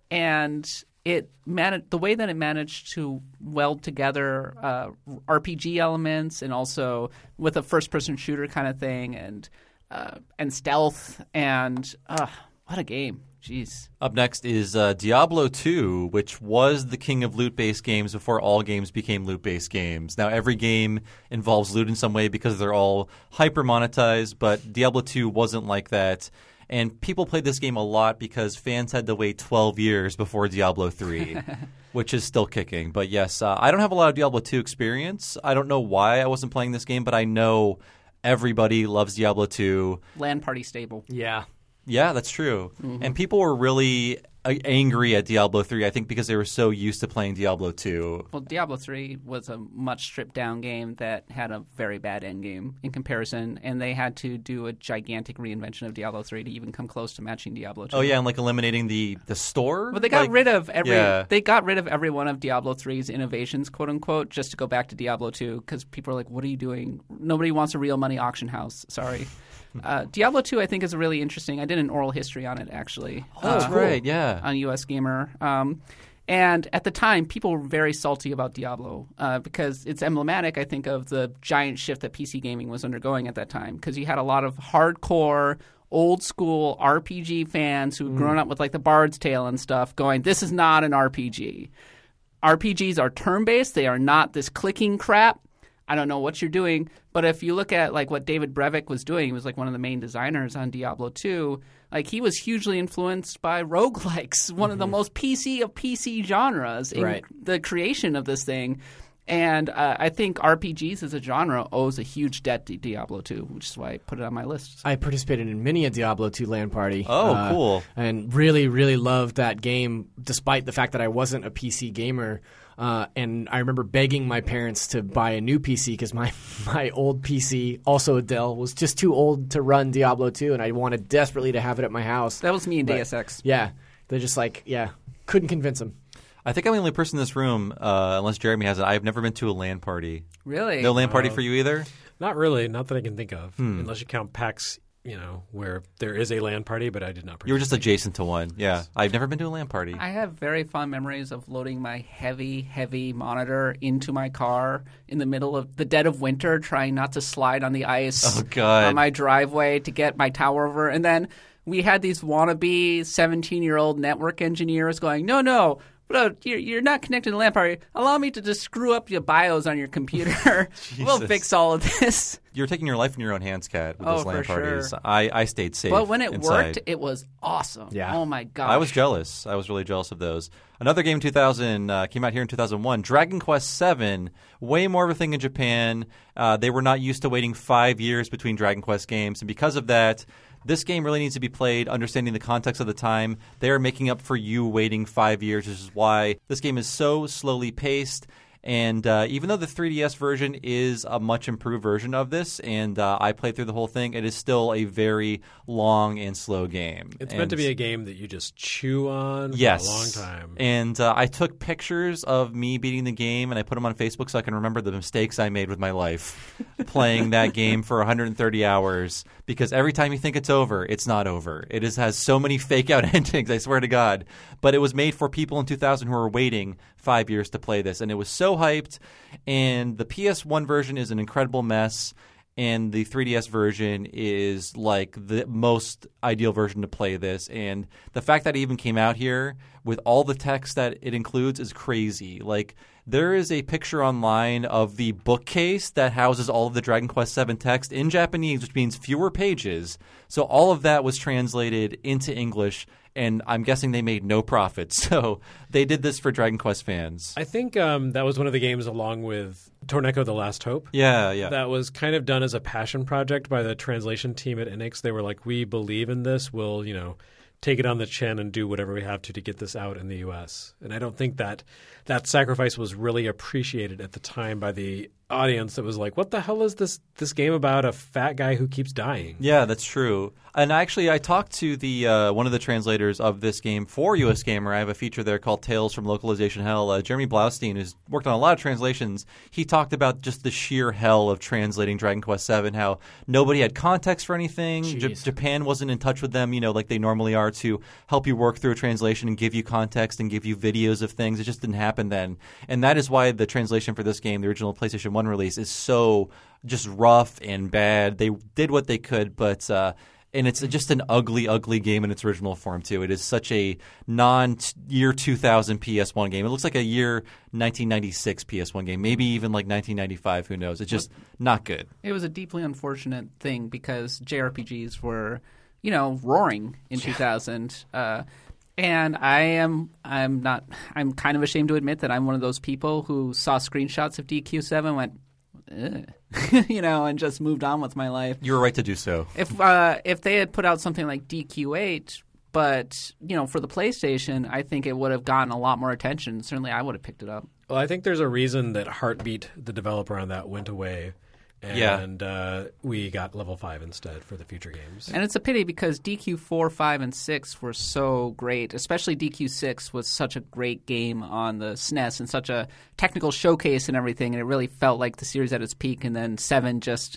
and it managed the way that it managed to weld together uh, R P G elements and also with a first-person shooter kind of thing, and uh, and stealth, and uh, what a game! Jeez. Up next is uh, Diablo two, which was the king of loot-based games before all games became loot-based games. Now, every game involves loot in some way because they're all hyper-monetized, but Diablo two wasn't like that. And people played this game a lot because fans had to wait twelve years before Diablo three, which is still kicking. But yes, uh, I don't have a lot of Diablo two experience. I don't know why I wasn't playing this game, but I know everybody loves Diablo two. LAN party stable. Yeah. Yeah, that's true. And people were really uh, angry at Diablo three, I think, because they were so used to playing Diablo two. Well, Diablo three was a much stripped-down game that had a very bad endgame in comparison, and they had to do a gigantic reinvention of Diablo three to even come close to matching Diablo two. Oh yeah, and like eliminating the, the store. But they got Like, rid of every. yeah. They got rid of every one of Diablo three's innovations, quote unquote, just to go back to Diablo two because people are like, "What are you doing? Nobody wants a real money auction house." Sorry. Uh, Diablo two, I think, is really interesting. I did an oral history on it, actually. Oh, that's uh, right. Yeah. on U S Gamer. Um, And at the time, people were very salty about Diablo uh, because it's emblematic, I think, of the giant shift that P C gaming was undergoing at that time. Because you had a lot of hardcore, old-school R P G fans who'd grown up with like the Bard's Tale and stuff going, this is not an R P G. R P Gs are turn-based. They are not this clicking crap. I don't know what you're doing. But if you look at like what David Brevik was doing, he was like one of the main designers on Diablo two. Like he was hugely influenced by roguelikes, one mm-hmm. of the most P C of P C genres in right. the creation of this thing. And uh, I think R P Gs as a genre owes a huge debt to Diablo two, which is why I put it on my list. I participated in many a Diablo two LAN party. Oh, uh, cool. And really, really loved that game, despite the fact that I wasn't a P C gamer. Uh, and I remember begging my parents to buy a new P C because my, my old P C, also a Dell, was just too old to run Diablo two, and I wanted desperately to have it at my house. That was me in but, Deus Ex. Yeah. They're just like, yeah, couldn't convince them. I think I'm the only person in this room, uh, unless Jeremy has it. I've never been to a LAN party. Really? No LAN party Uh, for you either? Not really. Not that I can think of. Hmm. Unless you count PAX, you know, where there is a LAN party, but I did not participate. You were just adjacent to one. Yeah. I've never been to a LAN party. I have very fond memories of loading my heavy, heavy monitor into my car in the middle of the dead of winter, trying not to slide on the ice Oh, God. on my driveway to get my tower over. And then we had these wannabe seventeen-year-old network engineers going, no, no, no, you're, you're not connected to the LAN party. Allow me to just screw up your BIOS on your computer. We'll Jesus. fix all of this. You're taking your life in your own hands, Kat, with Oh, those LAN for parties. sure. I, I stayed safe. But when it inside. worked, it was awesome. Yeah. Oh, my gosh. I was jealous. I was really jealous of those. Another game in two thousand uh, came out here in two thousand one, Dragon Quest seven. Way more of a thing in Japan. Uh, they were not used to waiting five years between Dragon Quest games, and because of that, this game really needs to be played understanding the context of the time. They are making up for you waiting five years, which is why this game is so slowly paced. And uh, even though the three D S version is a much improved version of this, and uh, I played through the whole thing, it is still a very long and slow game. It's and meant to be a game that you just chew on yes. for a long time. And uh, I took pictures of me beating the game, and I put them on Facebook so I can remember the mistakes I made with my life playing that game for one hundred thirty hours. Because every time you think it's over, it's not over. It is, has so many fake-out endings, I swear to God. But it was made for people in two thousand who were waiting five years to play this. And it was so hyped. And the P S one version is an incredible mess. And the three D S version is like the most ideal version to play this. And the fact that it even came out here with all the text that it includes is crazy. Like, there is a picture online of the bookcase that houses all of the Dragon Quest seven text in Japanese, which means fewer pages. So all of that was translated into English, and I'm guessing they made no profit. So they did this for Dragon Quest fans. I think um, that was one of the games along with Torneko The Last Hope. Yeah, yeah. That was kind of done as a passion project by the translation team at Enix. They were like, we believe in this. We'll, you know, take it on the chin and do whatever we have to to get this out in the U S. And I don't think that that sacrifice was really appreciated at the time by the audience that was like, what the hell is this this game about a fat guy who keeps dying? Yeah, that's true. And actually, I talked to the uh, one of the translators of this game for U S Gamer. I have a feature there called Tales from Localization Hell. Uh, Jeremy Blaustein, who's worked on a lot of translations, he talked about just the sheer hell of translating Dragon Quest seven, how nobody had context for anything. J- Japan wasn't in touch with them, you know, like they normally are to help you work through a translation and give you context and give you videos of things. It just didn't happen then. And that is why the translation for this game, the original PlayStation one release, is so just rough and bad. They did what they could, but uh, and it's just an ugly, ugly game in its original form too. It is such a non-year two thousand P S one game. It looks like a year nineteen ninety-six P S one game, maybe even like nineteen ninety-five. Who knows? It's just not good. It was a deeply unfortunate thing because J R P Gs were, you know, roaring in two thousand. Uh, And I am I'm not I'm kind of ashamed to admit that I'm one of those people who saw screenshots of D Q seven and went, ugh, you know, and just moved on with my life. You were right to do so. If uh, if they had put out something like D Q eight, but you know, for the PlayStation, I think it would have gotten a lot more attention. Certainly, I would have picked it up. Well, I think there's a reason that Heartbeat, the developer on that, went away. And yeah. uh, we got Level five instead for the future games. And it's a pity because D Q four, five, and six were so great. Especially D Q six was such a great game on the S N E S and such a technical showcase and everything. And it really felt like the series at its peak. And then seven just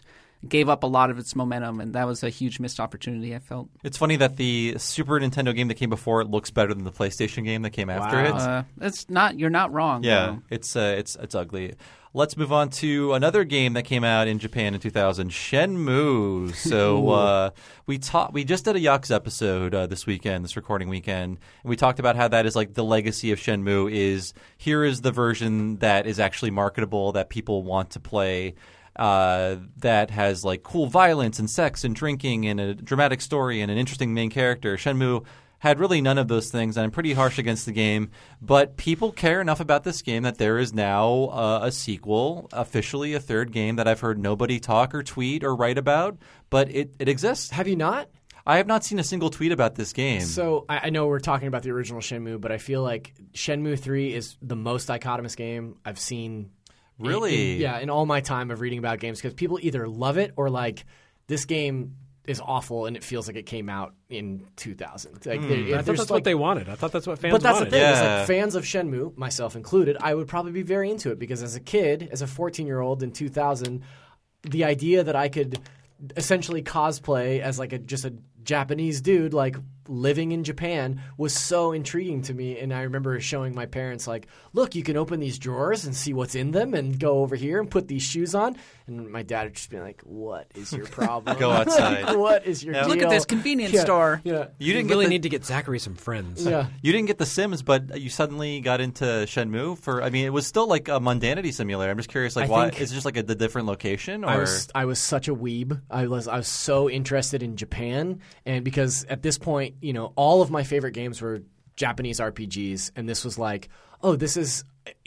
gave up a lot of its momentum, and that was a huge missed opportunity, I felt. It's funny that the Super Nintendo game that came before it looks better than the PlayStation game that came after Wow. it. Uh, it's not. You're not wrong. Yeah, though. it's uh, it's it's ugly. Let's move on to another game that came out in Japan in two thousand, Shenmue. So uh, we ta- we just did a Yakuza episode uh, this weekend, this recording weekend, and we talked about how that is like the legacy of Shenmue is here is the version that is actually marketable, that people want to play, uh, that has like cool violence and sex and drinking and a dramatic story and an interesting main character. Shenmue had really none of those things, and I'm pretty harsh against the game. But people care enough about this game that there is now uh, a sequel, officially a third game that I've heard nobody talk or tweet or write about, but it, it exists. Have you not? I have not seen a single tweet about this game. So I, I know we're talking about the original Shenmue, but I feel like Shenmue three is the most dichotomous game I've seen. in- Really? in- yeah, in all my time of reading about games, because people either love it or like this game is awful and it feels like it came out in two thousand. Like, there- I thought there's that's like- what they wanted. I thought that's what fans But that's wanted. the thing. Is Yeah. like fans of Shenmue, myself included, I would probably be very into it because as a kid, as a fourteen-year-old in two thousand, the idea that I could essentially cosplay as like a just a Japanese dude like living in Japan was so intriguing to me. And I remember showing my parents like, look, you can open these drawers and see what's in them and go over here and put these shoes on. And my dad would just be like, what is your problem? Go outside. Like, what is your Now- deal? Look at this convenience Yeah, store. Yeah. you You didn't really get the, need to get Zachary some friends. Yeah. you didn't get the Sims, but you suddenly got into Shenmue for. I mean, it was still like a mundanity simulator. I'm just curious, like, I why think- is it just like a the different location? Or I was I was such a weeb. I was I was so interested in Japan, and because at this point, you know, all of my favorite games were Japanese R P Gs, and this was like, oh, this is.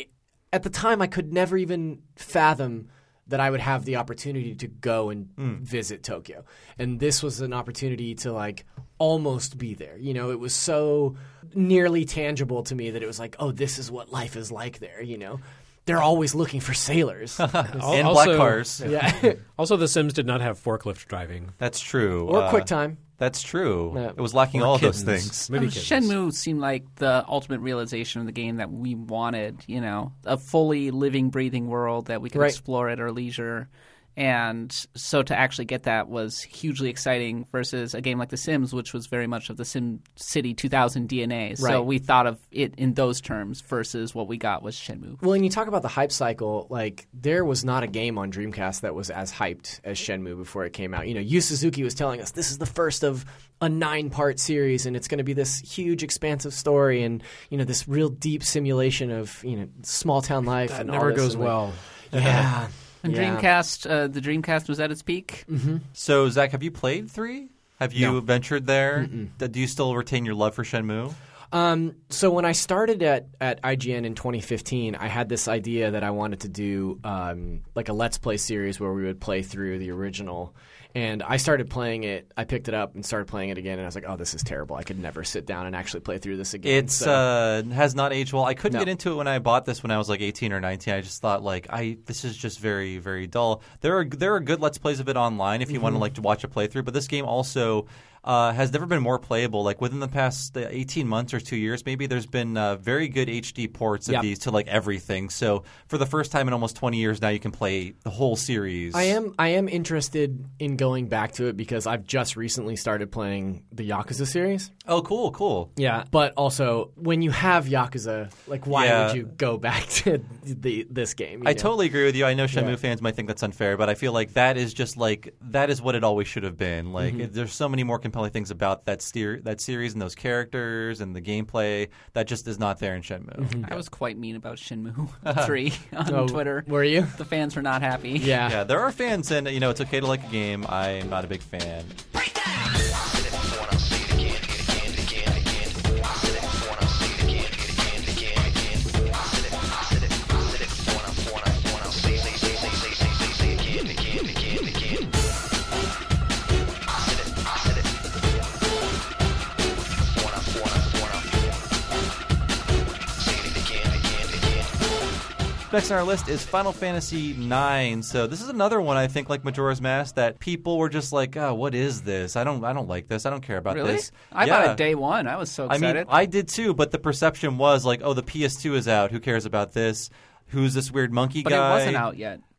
At the time, I could never even fathom that I would have the opportunity to go and visit Tokyo, and this was an opportunity to like almost be there. You know, it was so nearly tangible to me that it was like, oh, this is what life is like there. You know. They're always looking for sailors. and Also- black cars. yeah. Also, The Sims did not have forklift driving. That's true. Or Uh, QuickTime. That's true. Yeah. It was lacking Or all kittens. of those things. Maybe Uh, kittens. Shenmue seemed like the ultimate realization of the game that we wanted, you know, a fully living, breathing world that we could Right. explore at our leisure. And so to actually get that was hugely exciting versus a game like The Sims, which was very much of the Sim City two thousand D N A. So Right. we thought of it in those terms versus what we got was Shenmue. Well, and you talk about the hype cycle, like there was not a game on Dreamcast that was as hyped as Shenmue before it came out. You know, Yu Suzuki was telling us this is the first of a nine-part series, and it's going to be this huge, expansive story, and you know, this real deep simulation of you know small town life. That and never all this, goes and, like, well. Yeah. And Yeah. Dreamcast, uh, the Dreamcast was at its peak. So, Zach, have you played three? Have you No. ventured there? D- Do you still retain your love for Shenmue? Um, so when I started at, at I G N in twenty fifteen, I had this idea that I wanted to do um, like a Let's Play series where we would play through the original. And I started playing it. I picked it up and started playing it again, and I was like, "Oh, this is terrible! I could never sit down and actually play through this again." It's So- uh, has not aged well. I couldn't No. get into it when I bought this when I was like eighteen or nineteen. I just thought like I this is just very very dull. There are there are good Let's Plays of it online if you want to like to watch a playthrough. But this game also uh, has never been more playable. Like within the past uh, eighteen months or two years, maybe there's been uh, very good H D ports of Yep. these to like everything. So for the first time in almost twenty years now, you can play the whole series. I am I am interested in going back to it because I've just recently started playing the Yakuza series. Oh, cool, cool. Yeah, but also when you have Yakuza, like why Yeah. would you go back to the this game? you I know? totally agree with you. I know Shenmue Yeah. fans might think that's unfair, but I feel like that is just like that is what it always should have been. Like Mm-hmm. it- there's so many more compelling things about that steer that series and those characters and the gameplay that just is not there in Shenmue. Mm-hmm. I was quite mean about Shenmue three on Oh, Twitter. Were you? The fans were not happy. Yeah. Yeah, there are fans, and you know it's okay to like a game. I am not a big fan. Next on our list is Final Fantasy nine. So this is another one I think, like Majora's Mask, that people were just like, "Oh, what is this? I don't, I don't like this. I don't care about Really? this." I yeah. bought it day one. I was so I excited. mean, I did too, but the perception was like, "Oh, the P S two is out. Who cares about this? Who's this weird monkey but guy?" it wasn't out yet.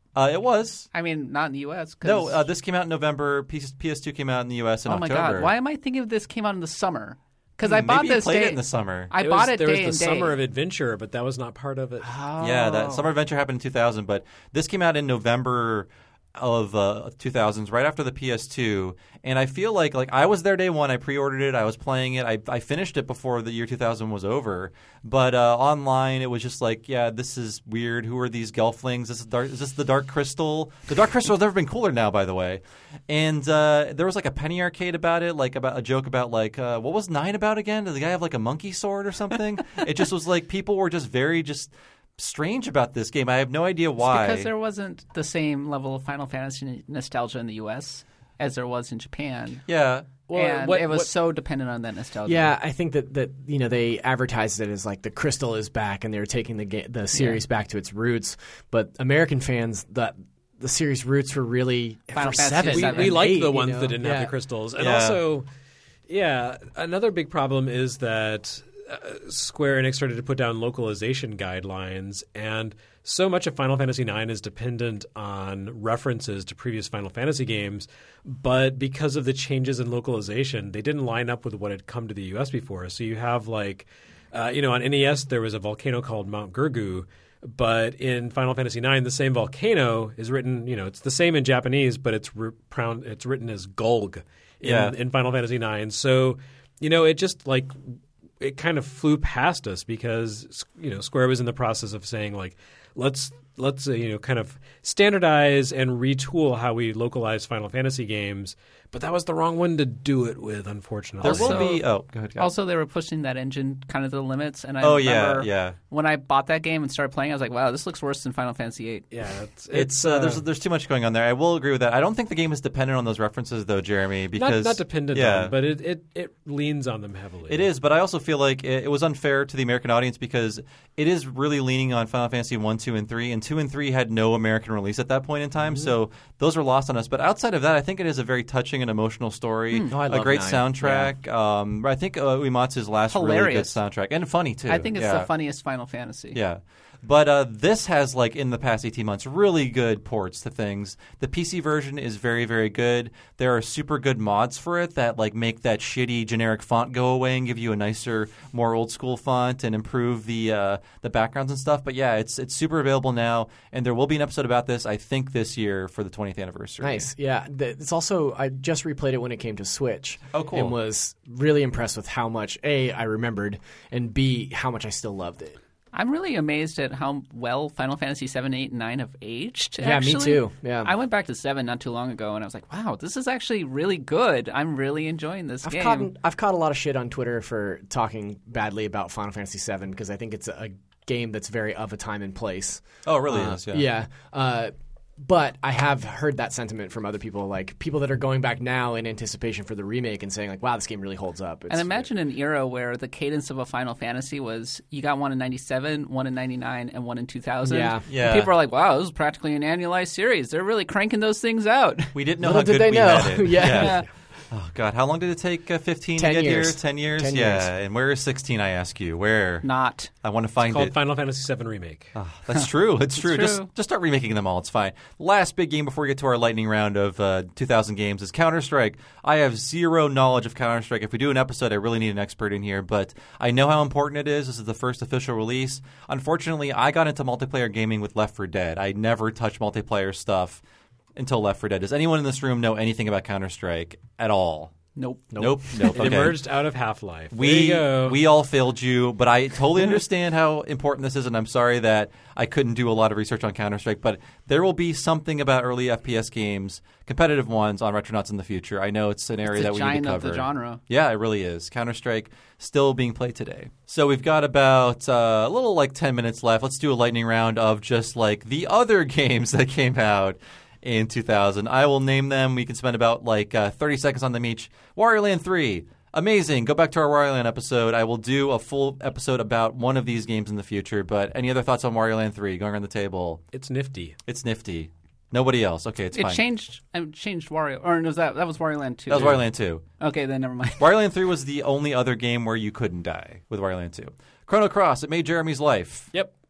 Uh, it was. I mean, not in the U S. Cause... No, uh, this came out in November. P S two came out in the U S in oh October. Oh my god! Why am I thinking of this came out in the summer? Because I bought Maybe this you played day it in the summer. I it bought was, it there day was the and day. Summer of Adventure, but that was not part of it. Oh. Yeah, that Summer Adventure happened in two thousand, but this came out in November of uh, two thousands, right after the P S two. And I feel like like I was there day one. I pre-ordered it. I was playing it. I, I finished it before the year two thousand was over. But uh, online, it was just like, yeah, this is weird. Who are these Gelflings? This is, dark, is this the Dark Crystal? The Dark Crystal has never been cooler now, by the way. And uh, there was like a penny arcade about it, like about a joke about like, uh, what was nine about again? Did the guy have like a monkey sword or something? It just was like people were just very just strange about this game. I have no idea why. It's because there wasn't the same level of Final Fantasy nostalgia in the U S as there was in Japan. Yeah. Well, and what- it was what- so dependent on that nostalgia. Yeah, I think that, that you know they advertised it as like the crystal is back and they were taking the ga- the series Yeah. back to its roots. But American fans, the the series roots were really Final for Fantasy seven. we, seven. we liked eight, the you ones know? that didn't yeah. have the crystals. And Yeah. also, yeah, another big problem is that uh, Square Enix started to put down localization guidelines, and so much of Final Fantasy nine is dependent on references to previous Final Fantasy games, but because of the changes in localization, they didn't line up with what had come to the U S before. So you have like, uh, you know, on N E S there was a volcano called Mount Gurgu, but in Final Fantasy nine, the same volcano is written, you know, it's the same in Japanese, but it's re- proun- it's written as Gulg in, Yeah. in Final Fantasy nine. So, you know, it just like it kind of flew past us because, you know, Square was in the process of saying like, let's let's uh, you know kind of standardize and retool how we localize Final Fantasy games. But that was the wrong one to do it with, unfortunately. There will Also- be. Oh, go ahead. Go. Also, they were pushing that engine kind of to the limits. And I Oh, yeah, remember yeah. when I bought that game and started playing, I was like, wow, this looks worse than Final Fantasy eight. yeah, it's, It's uh, there's there's too much going on there. I will agree with that. I don't think the game is dependent on those references, though, Jeremy. Because not, not dependent yeah, on, but it, it, it leans on them heavily. it is. But I also feel like it, it was unfair to the American audience because it is really leaning on Final Fantasy one, two, and three, and two and three had no American release at that point in time, Mm-hmm. so those were lost on us. But outside of that, I think it is a very touching and emotional story. Oh, I a love great nine. soundtrack. Um, I think uh, Uematsu's last really good Hilarious. soundtrack and funny too. I think it's yeah. the funniest Final Fantasy. Yeah. But uh, this has, like, in the past eighteen months, really good ports to things. The P C version is very, very good. There are super good mods for it that, like, make that shitty generic font go away and give you a nicer, more old-school font and improve the uh, the backgrounds and stuff. But, yeah, it's it's super available now, and there will be an episode about this, I think, this year for the twentieth anniversary. Nice, yeah. The- It's also I just replayed it when it came to Switch. Oh, cool. And was really impressed with how much A I remembered and B how much I still loved it. I'm really amazed at how well Final Fantasy seven, eight, and nine have aged. Yeah, me actually. too. Yeah. I went back to seven not too long ago, and I was like, wow, this is actually really good. I'm really enjoying this I've game. caught I've caught a lot of shit on Twitter for talking badly about Final Fantasy seven because I think it's a game that's very of a time and place. Oh, it really Uh, is, yeah. Yeah. Uh, but I have heard that sentiment from other people, like people that are going back now in anticipation for the remake and saying like, "Wow, this game really holds up." It's, And imagine an era where the cadence of a Final Fantasy was you got one in ninety-seven, one in ninety-nine, and one in two thousand. Yeah. Yeah. And people are like, wow, this is practically an annualized series. They're really cranking those things out. We didn't know Little how did good they we know. had it. Yeah. Yeah. Oh, God. How long did it take? Uh, fifteen Ten to get years. here? Ten years? Ten yeah. years. And where is sixteen, I ask you? Where? Not. I want to find called it. Final Fantasy seven Remake. Oh, that's true. It's true. true. Just just start remaking them all. It's fine. Last big game before we get to our lightning round of uh, two thousand games is Counter-Strike. I have zero knowledge of Counter-Strike. If we do an episode, I really need an expert in here, but I know how important it is. This is the first official release. Unfortunately, I got into multiplayer gaming with Left four Dead. I never touched multiplayer stuff until Left four Dead. Does anyone in this room know anything about Counter-Strike at all? Nope. Nope. Nope. It Okay. emerged out of Half-Life. There We you go. we all failed you, but I totally understand how important this is, and I'm sorry that I couldn't do a lot of research on Counter-Strike. But there will be something about early F P S games, competitive ones, on Retronauts in the future. I know it's an area It's that a we need giant to of cover. the genre. Yeah, it really is. Counter-Strike still being played today. So we've got about uh, a little like ten minutes left. Let's do a lightning round of just like the other games that came out in two thousand. I will name them. We can spend about like uh, thirty seconds on them each. Wario Land three. Amazing. Go back to our Wario Land episode. I will do a full episode about one of these games in the future. But any other thoughts on Wario Land three? Going around the table. It's nifty. It's nifty. Nobody else. Okay, it's It fine. changed. It changed Wario. Or was that that was Wario Land two? That was Wario Land two. Okay, then never mind. Wario Land three was the only other game where you couldn't die with Wario Land two. Chrono Cross. It made Jeremy's life. Yep.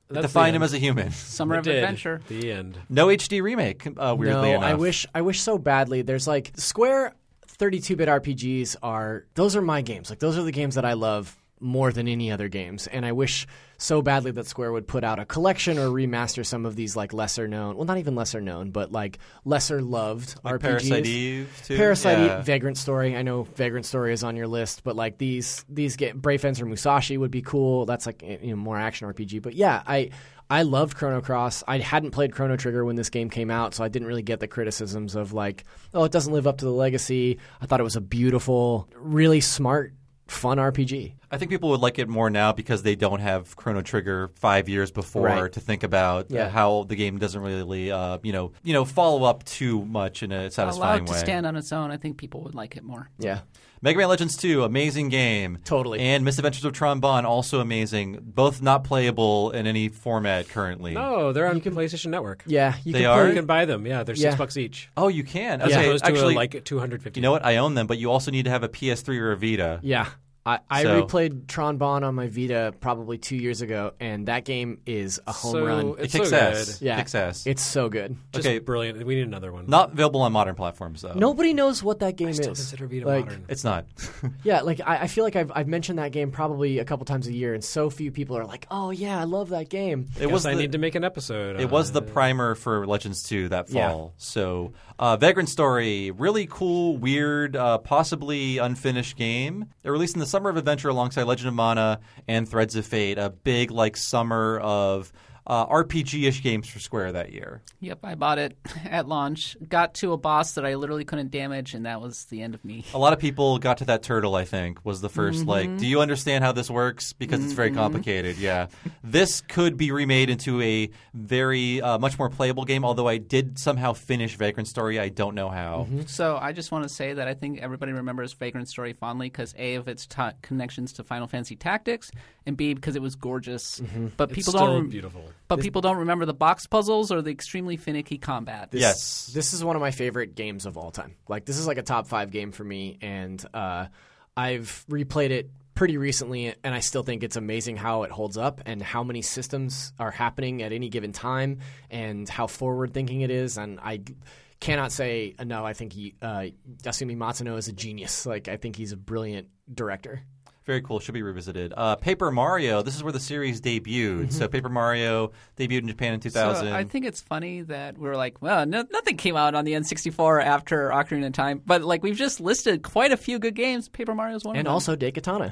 That's defined the him end. as a human. Summer It of did. Adventure. The end. No H D remake, uh, weirdly no, enough. I wish I wish so badly. There's like Square thirty-two bit R P Gs are those are my games. Like those are the games that I love more than any other games, and I wish so badly that Square would put out a collection or remaster some of these like lesser known, well not even lesser known, but like lesser loved Like R P Gs. Parasite Eve, too. Parasite yeah. Eve, Vagrant Story. I know Vagrant Story is on your list, but like these these get Brave Fencer Musashi would be cool. That's like you know more action R P G. But yeah, I I loved Chrono Cross. I hadn't played Chrono Trigger when this game came out, so I didn't really get the criticisms of like, oh, it doesn't live up to the legacy. I thought it was a beautiful, really smart, fun R P G. I think people would like it more now because they don't have Chrono Trigger five years before Right. to think about Yeah. uh, how the game doesn't really, uh, you know, you know, follow up too much in a Allow satisfying it to way. stand on its own. I think people would like it more. Yeah. Mega Man Legends two, amazing game. Totally. And Misadventures of Trombone, also amazing. Both not playable in any format currently. No, they're on PlayStation Network. Yeah, you They can are? You can buy them. Yeah, they're six Yeah. bucks each. Oh, you can? As Okay, opposed to actually, a, like two hundred fifty. you know what? I own them, but you also need to have a P S three or a Vita. Yeah. I, I So- replayed Tron Bon on my Vita probably two years ago, and that game is a home So run. It it's kicks so ass. good. Yeah, Kicks ass. It's so good. Just Okay. brilliant. We need another one. Not available on modern platforms, though. Nobody knows what that game I still is. consider Vita Like, modern. It's not. Yeah, like I, I feel like I've I've mentioned that game probably a couple times a year, and so few people are like, "Oh yeah, I love that game." It Guess was I the, need to make an episode. It was the on it. primer for Legends two that Yeah. fall. So, uh, Vagrant Story, really cool, weird, uh, possibly unfinished game. It released in the summer of adventure alongside Legend of Mana and Threads of Fate, a big like summer of uh, R P G-ish games for Square that year. Yep, I bought it at launch. Got to a boss that I literally couldn't damage, and that was the end of me. A lot of people got to that turtle, I think, was the 1st Mm-hmm. like, do you understand how this works? Because it's very complicated, yeah. This could be remade into a very, uh, much more playable game, although I did somehow finish Vagrant Story. I don't know how. So I just want to say that I think everybody remembers Vagrant Story fondly because A, of its t- connections to Final Fantasy Tactics, and B, because it was gorgeous. But It's people still don't. Rem- beautiful. But people don't remember the box puzzles or the extremely finicky combat. This, Yes. this is one of my favorite games of all time. Like this is like a top five game for me, and uh, I've replayed it pretty recently, and I still think it's amazing how it holds up and how many systems are happening at any given time, and how forward thinking it is. And I cannot say no. I think he, uh, Yasumi Matsuno is a genius. Like I think he's a brilliant director. Very cool. Should be revisited. Uh, Paper Mario. This is where the series debuted. So Paper Mario debuted in Japan in two thousand. So I think it's funny that we're like, well, no, nothing came out on the N sixty-four after Ocarina of Time, but like we've just listed quite a few good games. Paper Mario's one And of them. also Daikatana.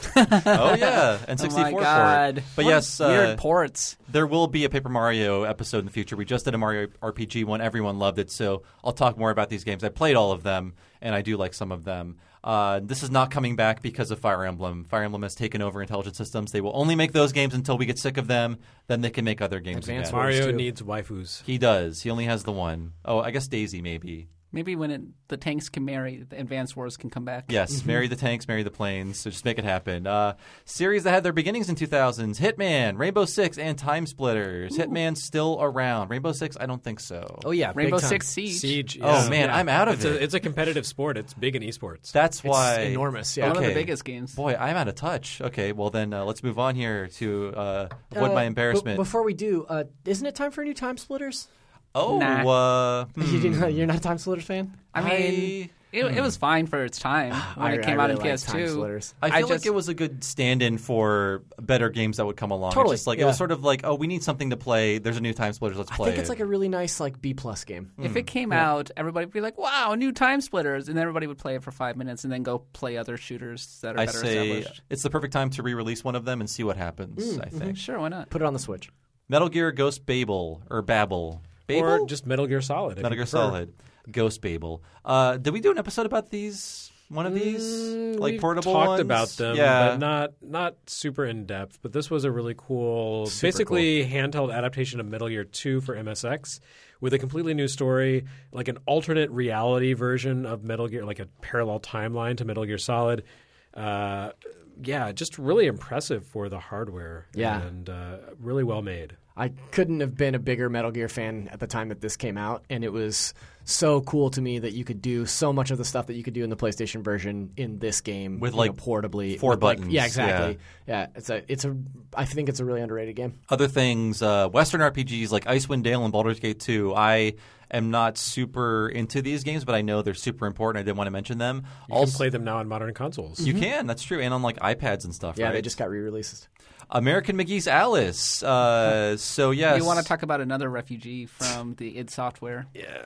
oh yeah, N oh sixty-four my god! port. But What yes, weird uh, ports. there will be a Paper Mario episode in the future. We just did a Mario R P G one. Everyone loved it. So I'll talk more about these games. I played all of them, and I do like some of them. Uh, this is not coming back because of Fire Emblem. Fire Emblem has taken over Intelligent Systems. They will only make those games until we get sick of them. Then they can make other games Advance again. Wars Mario too. needs waifus. He does. He only has the one. Oh, I guess Daisy maybe. Maybe when it, the tanks can marry, the Advanced Wars can come back. Yes, marry the tanks, marry the planes. So just make it happen. Uh, series that had their beginnings in two thousands: Hitman, Rainbow Six, and Time Splitters. Hitman's still around. Rainbow Six, I don't think so. Oh yeah, Rainbow big time. Six Siege. Siege. Oh, yeah. man, Yeah. I'm out of it's it. A, it's a competitive sport. It's big in esports. That's It's why enormous. Yeah. One of the Okay. biggest games. Boy, I'm out of touch. Okay, well then uh, let's move on here to uh, avoid Uh, my b- embarrassment. before we do, uh, isn't it time for a new Time Splitters? oh, Nah. uh, You hmm. didn't- You're not a Time Splitters fan? I mean, it, it was fine for its time when I- it came I out really in like P S Time two. Splitters. I I feel like just- it was a good stand-in for better games that would come along. Totally, It's just like yeah. it was sort of like, oh, we need something to play. There's a new Time Splitters. Let's I play think it's it. like a really nice like B plus game. If it came out, everybody would be like, "Wow, new Time Splitters," and everybody would play it for five minutes and then go play other shooters that are I better say established. it's the perfect time to re-release one of them and see what happens. I think Sure, why not? Put it on the Switch. Metal Gear Ghost Babel or Babel. Babel? Or just Metal Gear Solid. if Metal you Gear prefer. Solid. Ghost Babel. Uh, did we do an episode about these? One of these, Mm, like we've portable talked ones? about them, yeah. but not not super in depth. But this was a really cool, Super basically handheld adaptation of Metal Gear two for M S X, with a completely new story, like an alternate reality version of Metal Gear, like a parallel timeline to Metal Gear Solid. Uh, yeah, just really impressive for the hardware. Yeah. And uh, really well made. I couldn't have been a bigger Metal Gear fan at the time that this came out, and it was so cool to me that you could do so much of the stuff that you could do in the PlayStation version in this game With, you like, know, portably. four with, like- buttons, yeah, exactly. Yeah. it's a it's a I think it's a really underrated game. Other things, uh, Western R P Gs like Icewind Dale and Baldur's Gate two. I am not super into these games, but I know they're super important. I did want to mention them. You also, can play them now on modern consoles. You can, that's true, and on like iPads and stuff. Yeah, right? they just got re-released. American McGee's Alice. Uh, so yes, You want to talk about another refugee from the id Software?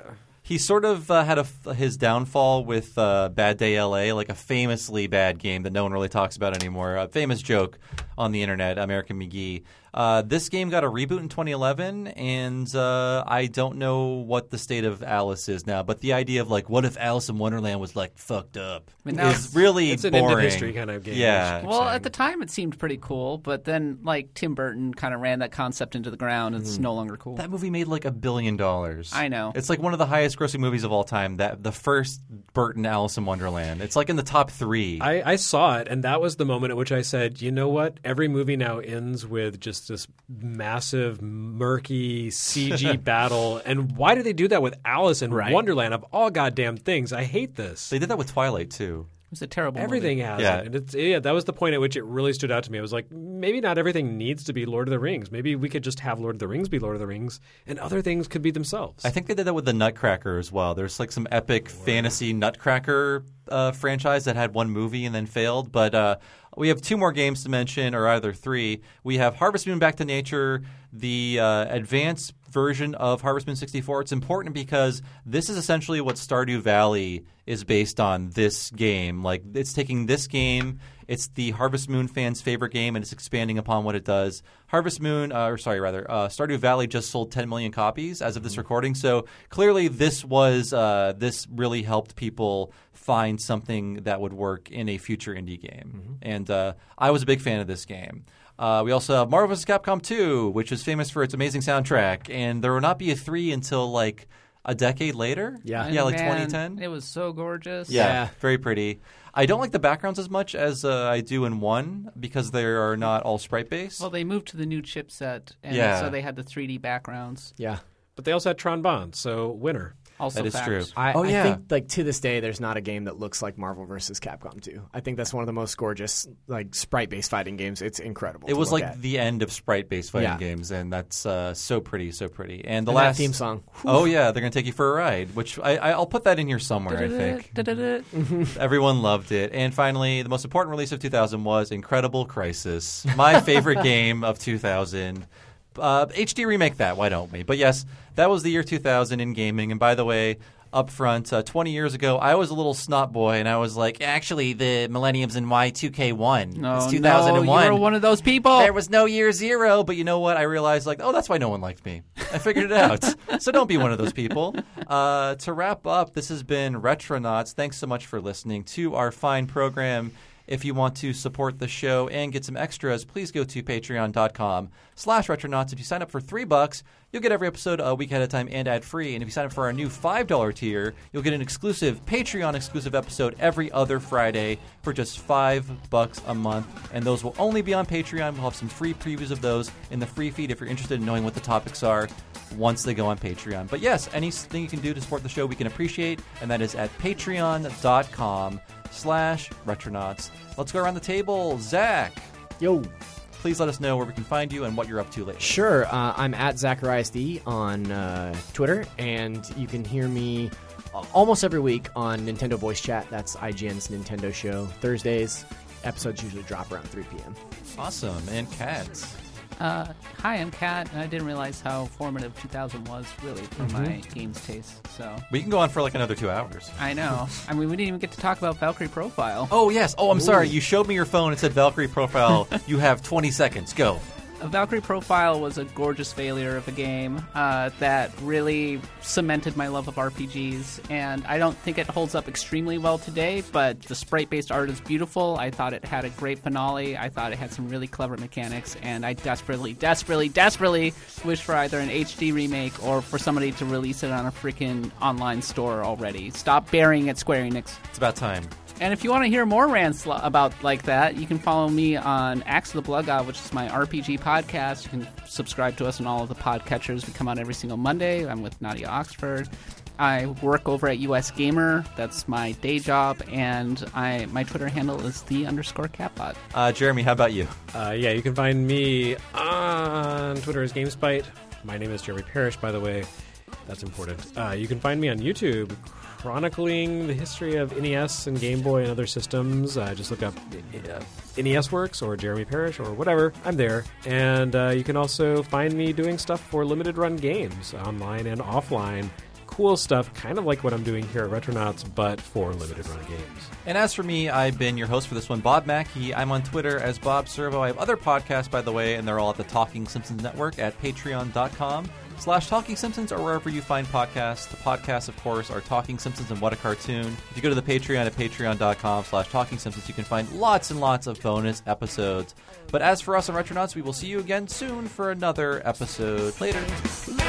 He sort of uh, had a, his downfall with uh, Bad Day L A, like a famously bad game that no one really talks about anymore. A famous joke on the internet, American McGee. Uh, this game got a reboot in twenty eleven, and uh, I don't know what the state of Alice is now. But the idea of like, what if Alice in Wonderland was like fucked up, I mean, now is it's- really It's an boring. end of history kind of game. Yeah. Keep Well, saying. at the time it seemed pretty cool, but then like Tim Burton kind of ran that concept into the ground. It's no longer cool. That movie made like a billion dollars. I know. It's like one of the highest grossing movies of all time. That the first Burton Alice in Wonderland. It's like in the top three. I, I saw it, and that was the moment at which I said, you know what? Every movie now ends with just this massive, murky C G battle. And why do they do that with Alice in Right. Wonderland of all goddamn things? I hate this. They did that with Twilight too. It was a terrible Everything movie. has Yeah. it. And it's, yeah, that was the point at which it really stood out to me. I was like, maybe not everything needs to be Lord of the Rings. Maybe we could just have Lord of the Rings be Lord of the Rings, and other things could be themselves. I think they did that with the Nutcracker as well. There's like some epic fantasy Nutcracker uh, franchise that had one movie and then failed. But uh, we have two more games to mention, or either three. We have Harvest Moon Back to Nature, the uh, advanced version of Harvest Moon sixty-four. It's important because this is essentially what Stardew Valley is based on, this game. Like, it's taking this game, it's the Harvest Moon fans' favorite game, and it's expanding upon what it does. Harvest Moon, uh, or sorry, rather, uh, Stardew Valley just sold ten million copies as of this recording. So clearly, this was uh, this really helped people find something that would work in a future indie game. And uh, I was a big fan of this game. Uh, we also have Marvel versus. Capcom two, which is famous for its amazing soundtrack, and there will not be a three until like a decade later. Yeah. And yeah, like man, twenty ten. It was so gorgeous. Yeah, Yeah. very pretty. I don't like the backgrounds as much as uh, I do in one because they are not all sprite based. Well, they moved to the new chipset, and Yeah. so they had the three D backgrounds. Yeah. But they also had Tron Bond, so winner. Also, That is fact. true. I, Oh, I yeah. think like to this day, there's not a game that looks like Marvel versus. Capcom two. I think that's one of the most gorgeous like sprite-based fighting games. It's incredible. It to was look like at. the end of sprite-based fighting Yeah. games, and that's uh, so pretty, so pretty. And the And last that theme song. Oh yeah, they're gonna take you for a ride, which I, I, I'll put that in here somewhere. I think Da-da-da. everyone loved it. And finally, the most important release of two thousand was Incredible Crisis, my favorite game of two thousand. Uh, H D remake that, why don't we? But yes, that was the year two thousand in gaming. And by the way, up front, uh, twenty years ago, I was a little snot boy, and I was like, actually, the Millennium's in Y two K one. No, it's two thousand one. no, you were one of those people. There was no year zero, but you know what? I realized, like, oh, that's why no one liked me. I figured it out. So don't be one of those people. Uh, to wrap up, this has been Retronauts. Thanks so much for listening to our fine program. If you want to support the show and get some extras, please go to patreon.com slash retronauts. If you sign up for three bucks, you'll get every episode a week ahead of time and ad-free. And if you sign up for our new five dollar tier, you'll get an exclusive Patreon-exclusive episode every other Friday for just five bucks a month. And those will only be on Patreon. We'll have some free previews of those in the free feed if you're interested in knowing what the topics are once they go on Patreon. But yes, anything you can do to support the show we can appreciate, and that is at patreon.com slash retronauts. Let's go around the table. Zach, Yo. please let us know where we can find you and what you're up to lately. Sure. Uh, I'm at ZachariasD on uh, Twitter, and you can hear me uh, almost every week on Nintendo Voice Chat. That's I G N's Nintendo show. Thursdays, episodes usually drop around three p.m. Awesome. And Cats. Uh, hi, I'm Kat, and I didn't realize how formative two thousand was, really, for my games taste. So We can go on for like another two hours. I know. I mean, we didn't even get to talk about Valkyrie Profile. Oh, yes. Oh, I'm sorry. You showed me your phone. It said Valkyrie Profile. You have twenty seconds. Go. Valkyrie Profile was a gorgeous failure of a game uh, that really cemented my love of R P Gs, and I don't think it holds up extremely well today, but the sprite-based art is beautiful. I thought it had a great finale. I thought it had some really clever mechanics, and I desperately, desperately, desperately wish for either an H D remake or for somebody to release it on a freaking online store already. Stop burying it, Square Enix. It's about time. And if you want to hear more rants l- about like that, you can follow me on Axe of the Blood God, which is my R P G podcast. You can subscribe to us on all of the podcatchers. We come out every single Monday. I'm with Nadia Oxford. I work over at U S Gamer. That's my day job. And I my Twitter handle is the underscore catbot. Uh, Jeremy, how about you? Uh, yeah, you can find me on Twitter as GameSpite. My name is Jeremy Parrish, by the way. That's important. Uh, you can find me on YouTube chronicling the history of N E S and Game Boy and other systems. Uh, just look up uh, N E S Works or Jeremy Parrish or whatever. I'm there. And uh, you can also find me doing stuff for limited run games, online and offline. Cool stuff, kind of like what I'm doing here at Retronauts, but for limited run games. And as for me, I've been your host for this one, Bob Mackey. I'm on Twitter as Bob Servo. I have other podcasts, by the way, and they're all at the Talking Simpsons Network at patreon.com slash Talking Simpsons or wherever you find podcasts. The podcasts, of course, are Talking Simpsons and What a Cartoon. If you go to the Patreon at patreon.com slash Talking Simpsons, you can find lots and lots of bonus episodes. But as for us on Retronauts, we will see you again soon for another episode. Later.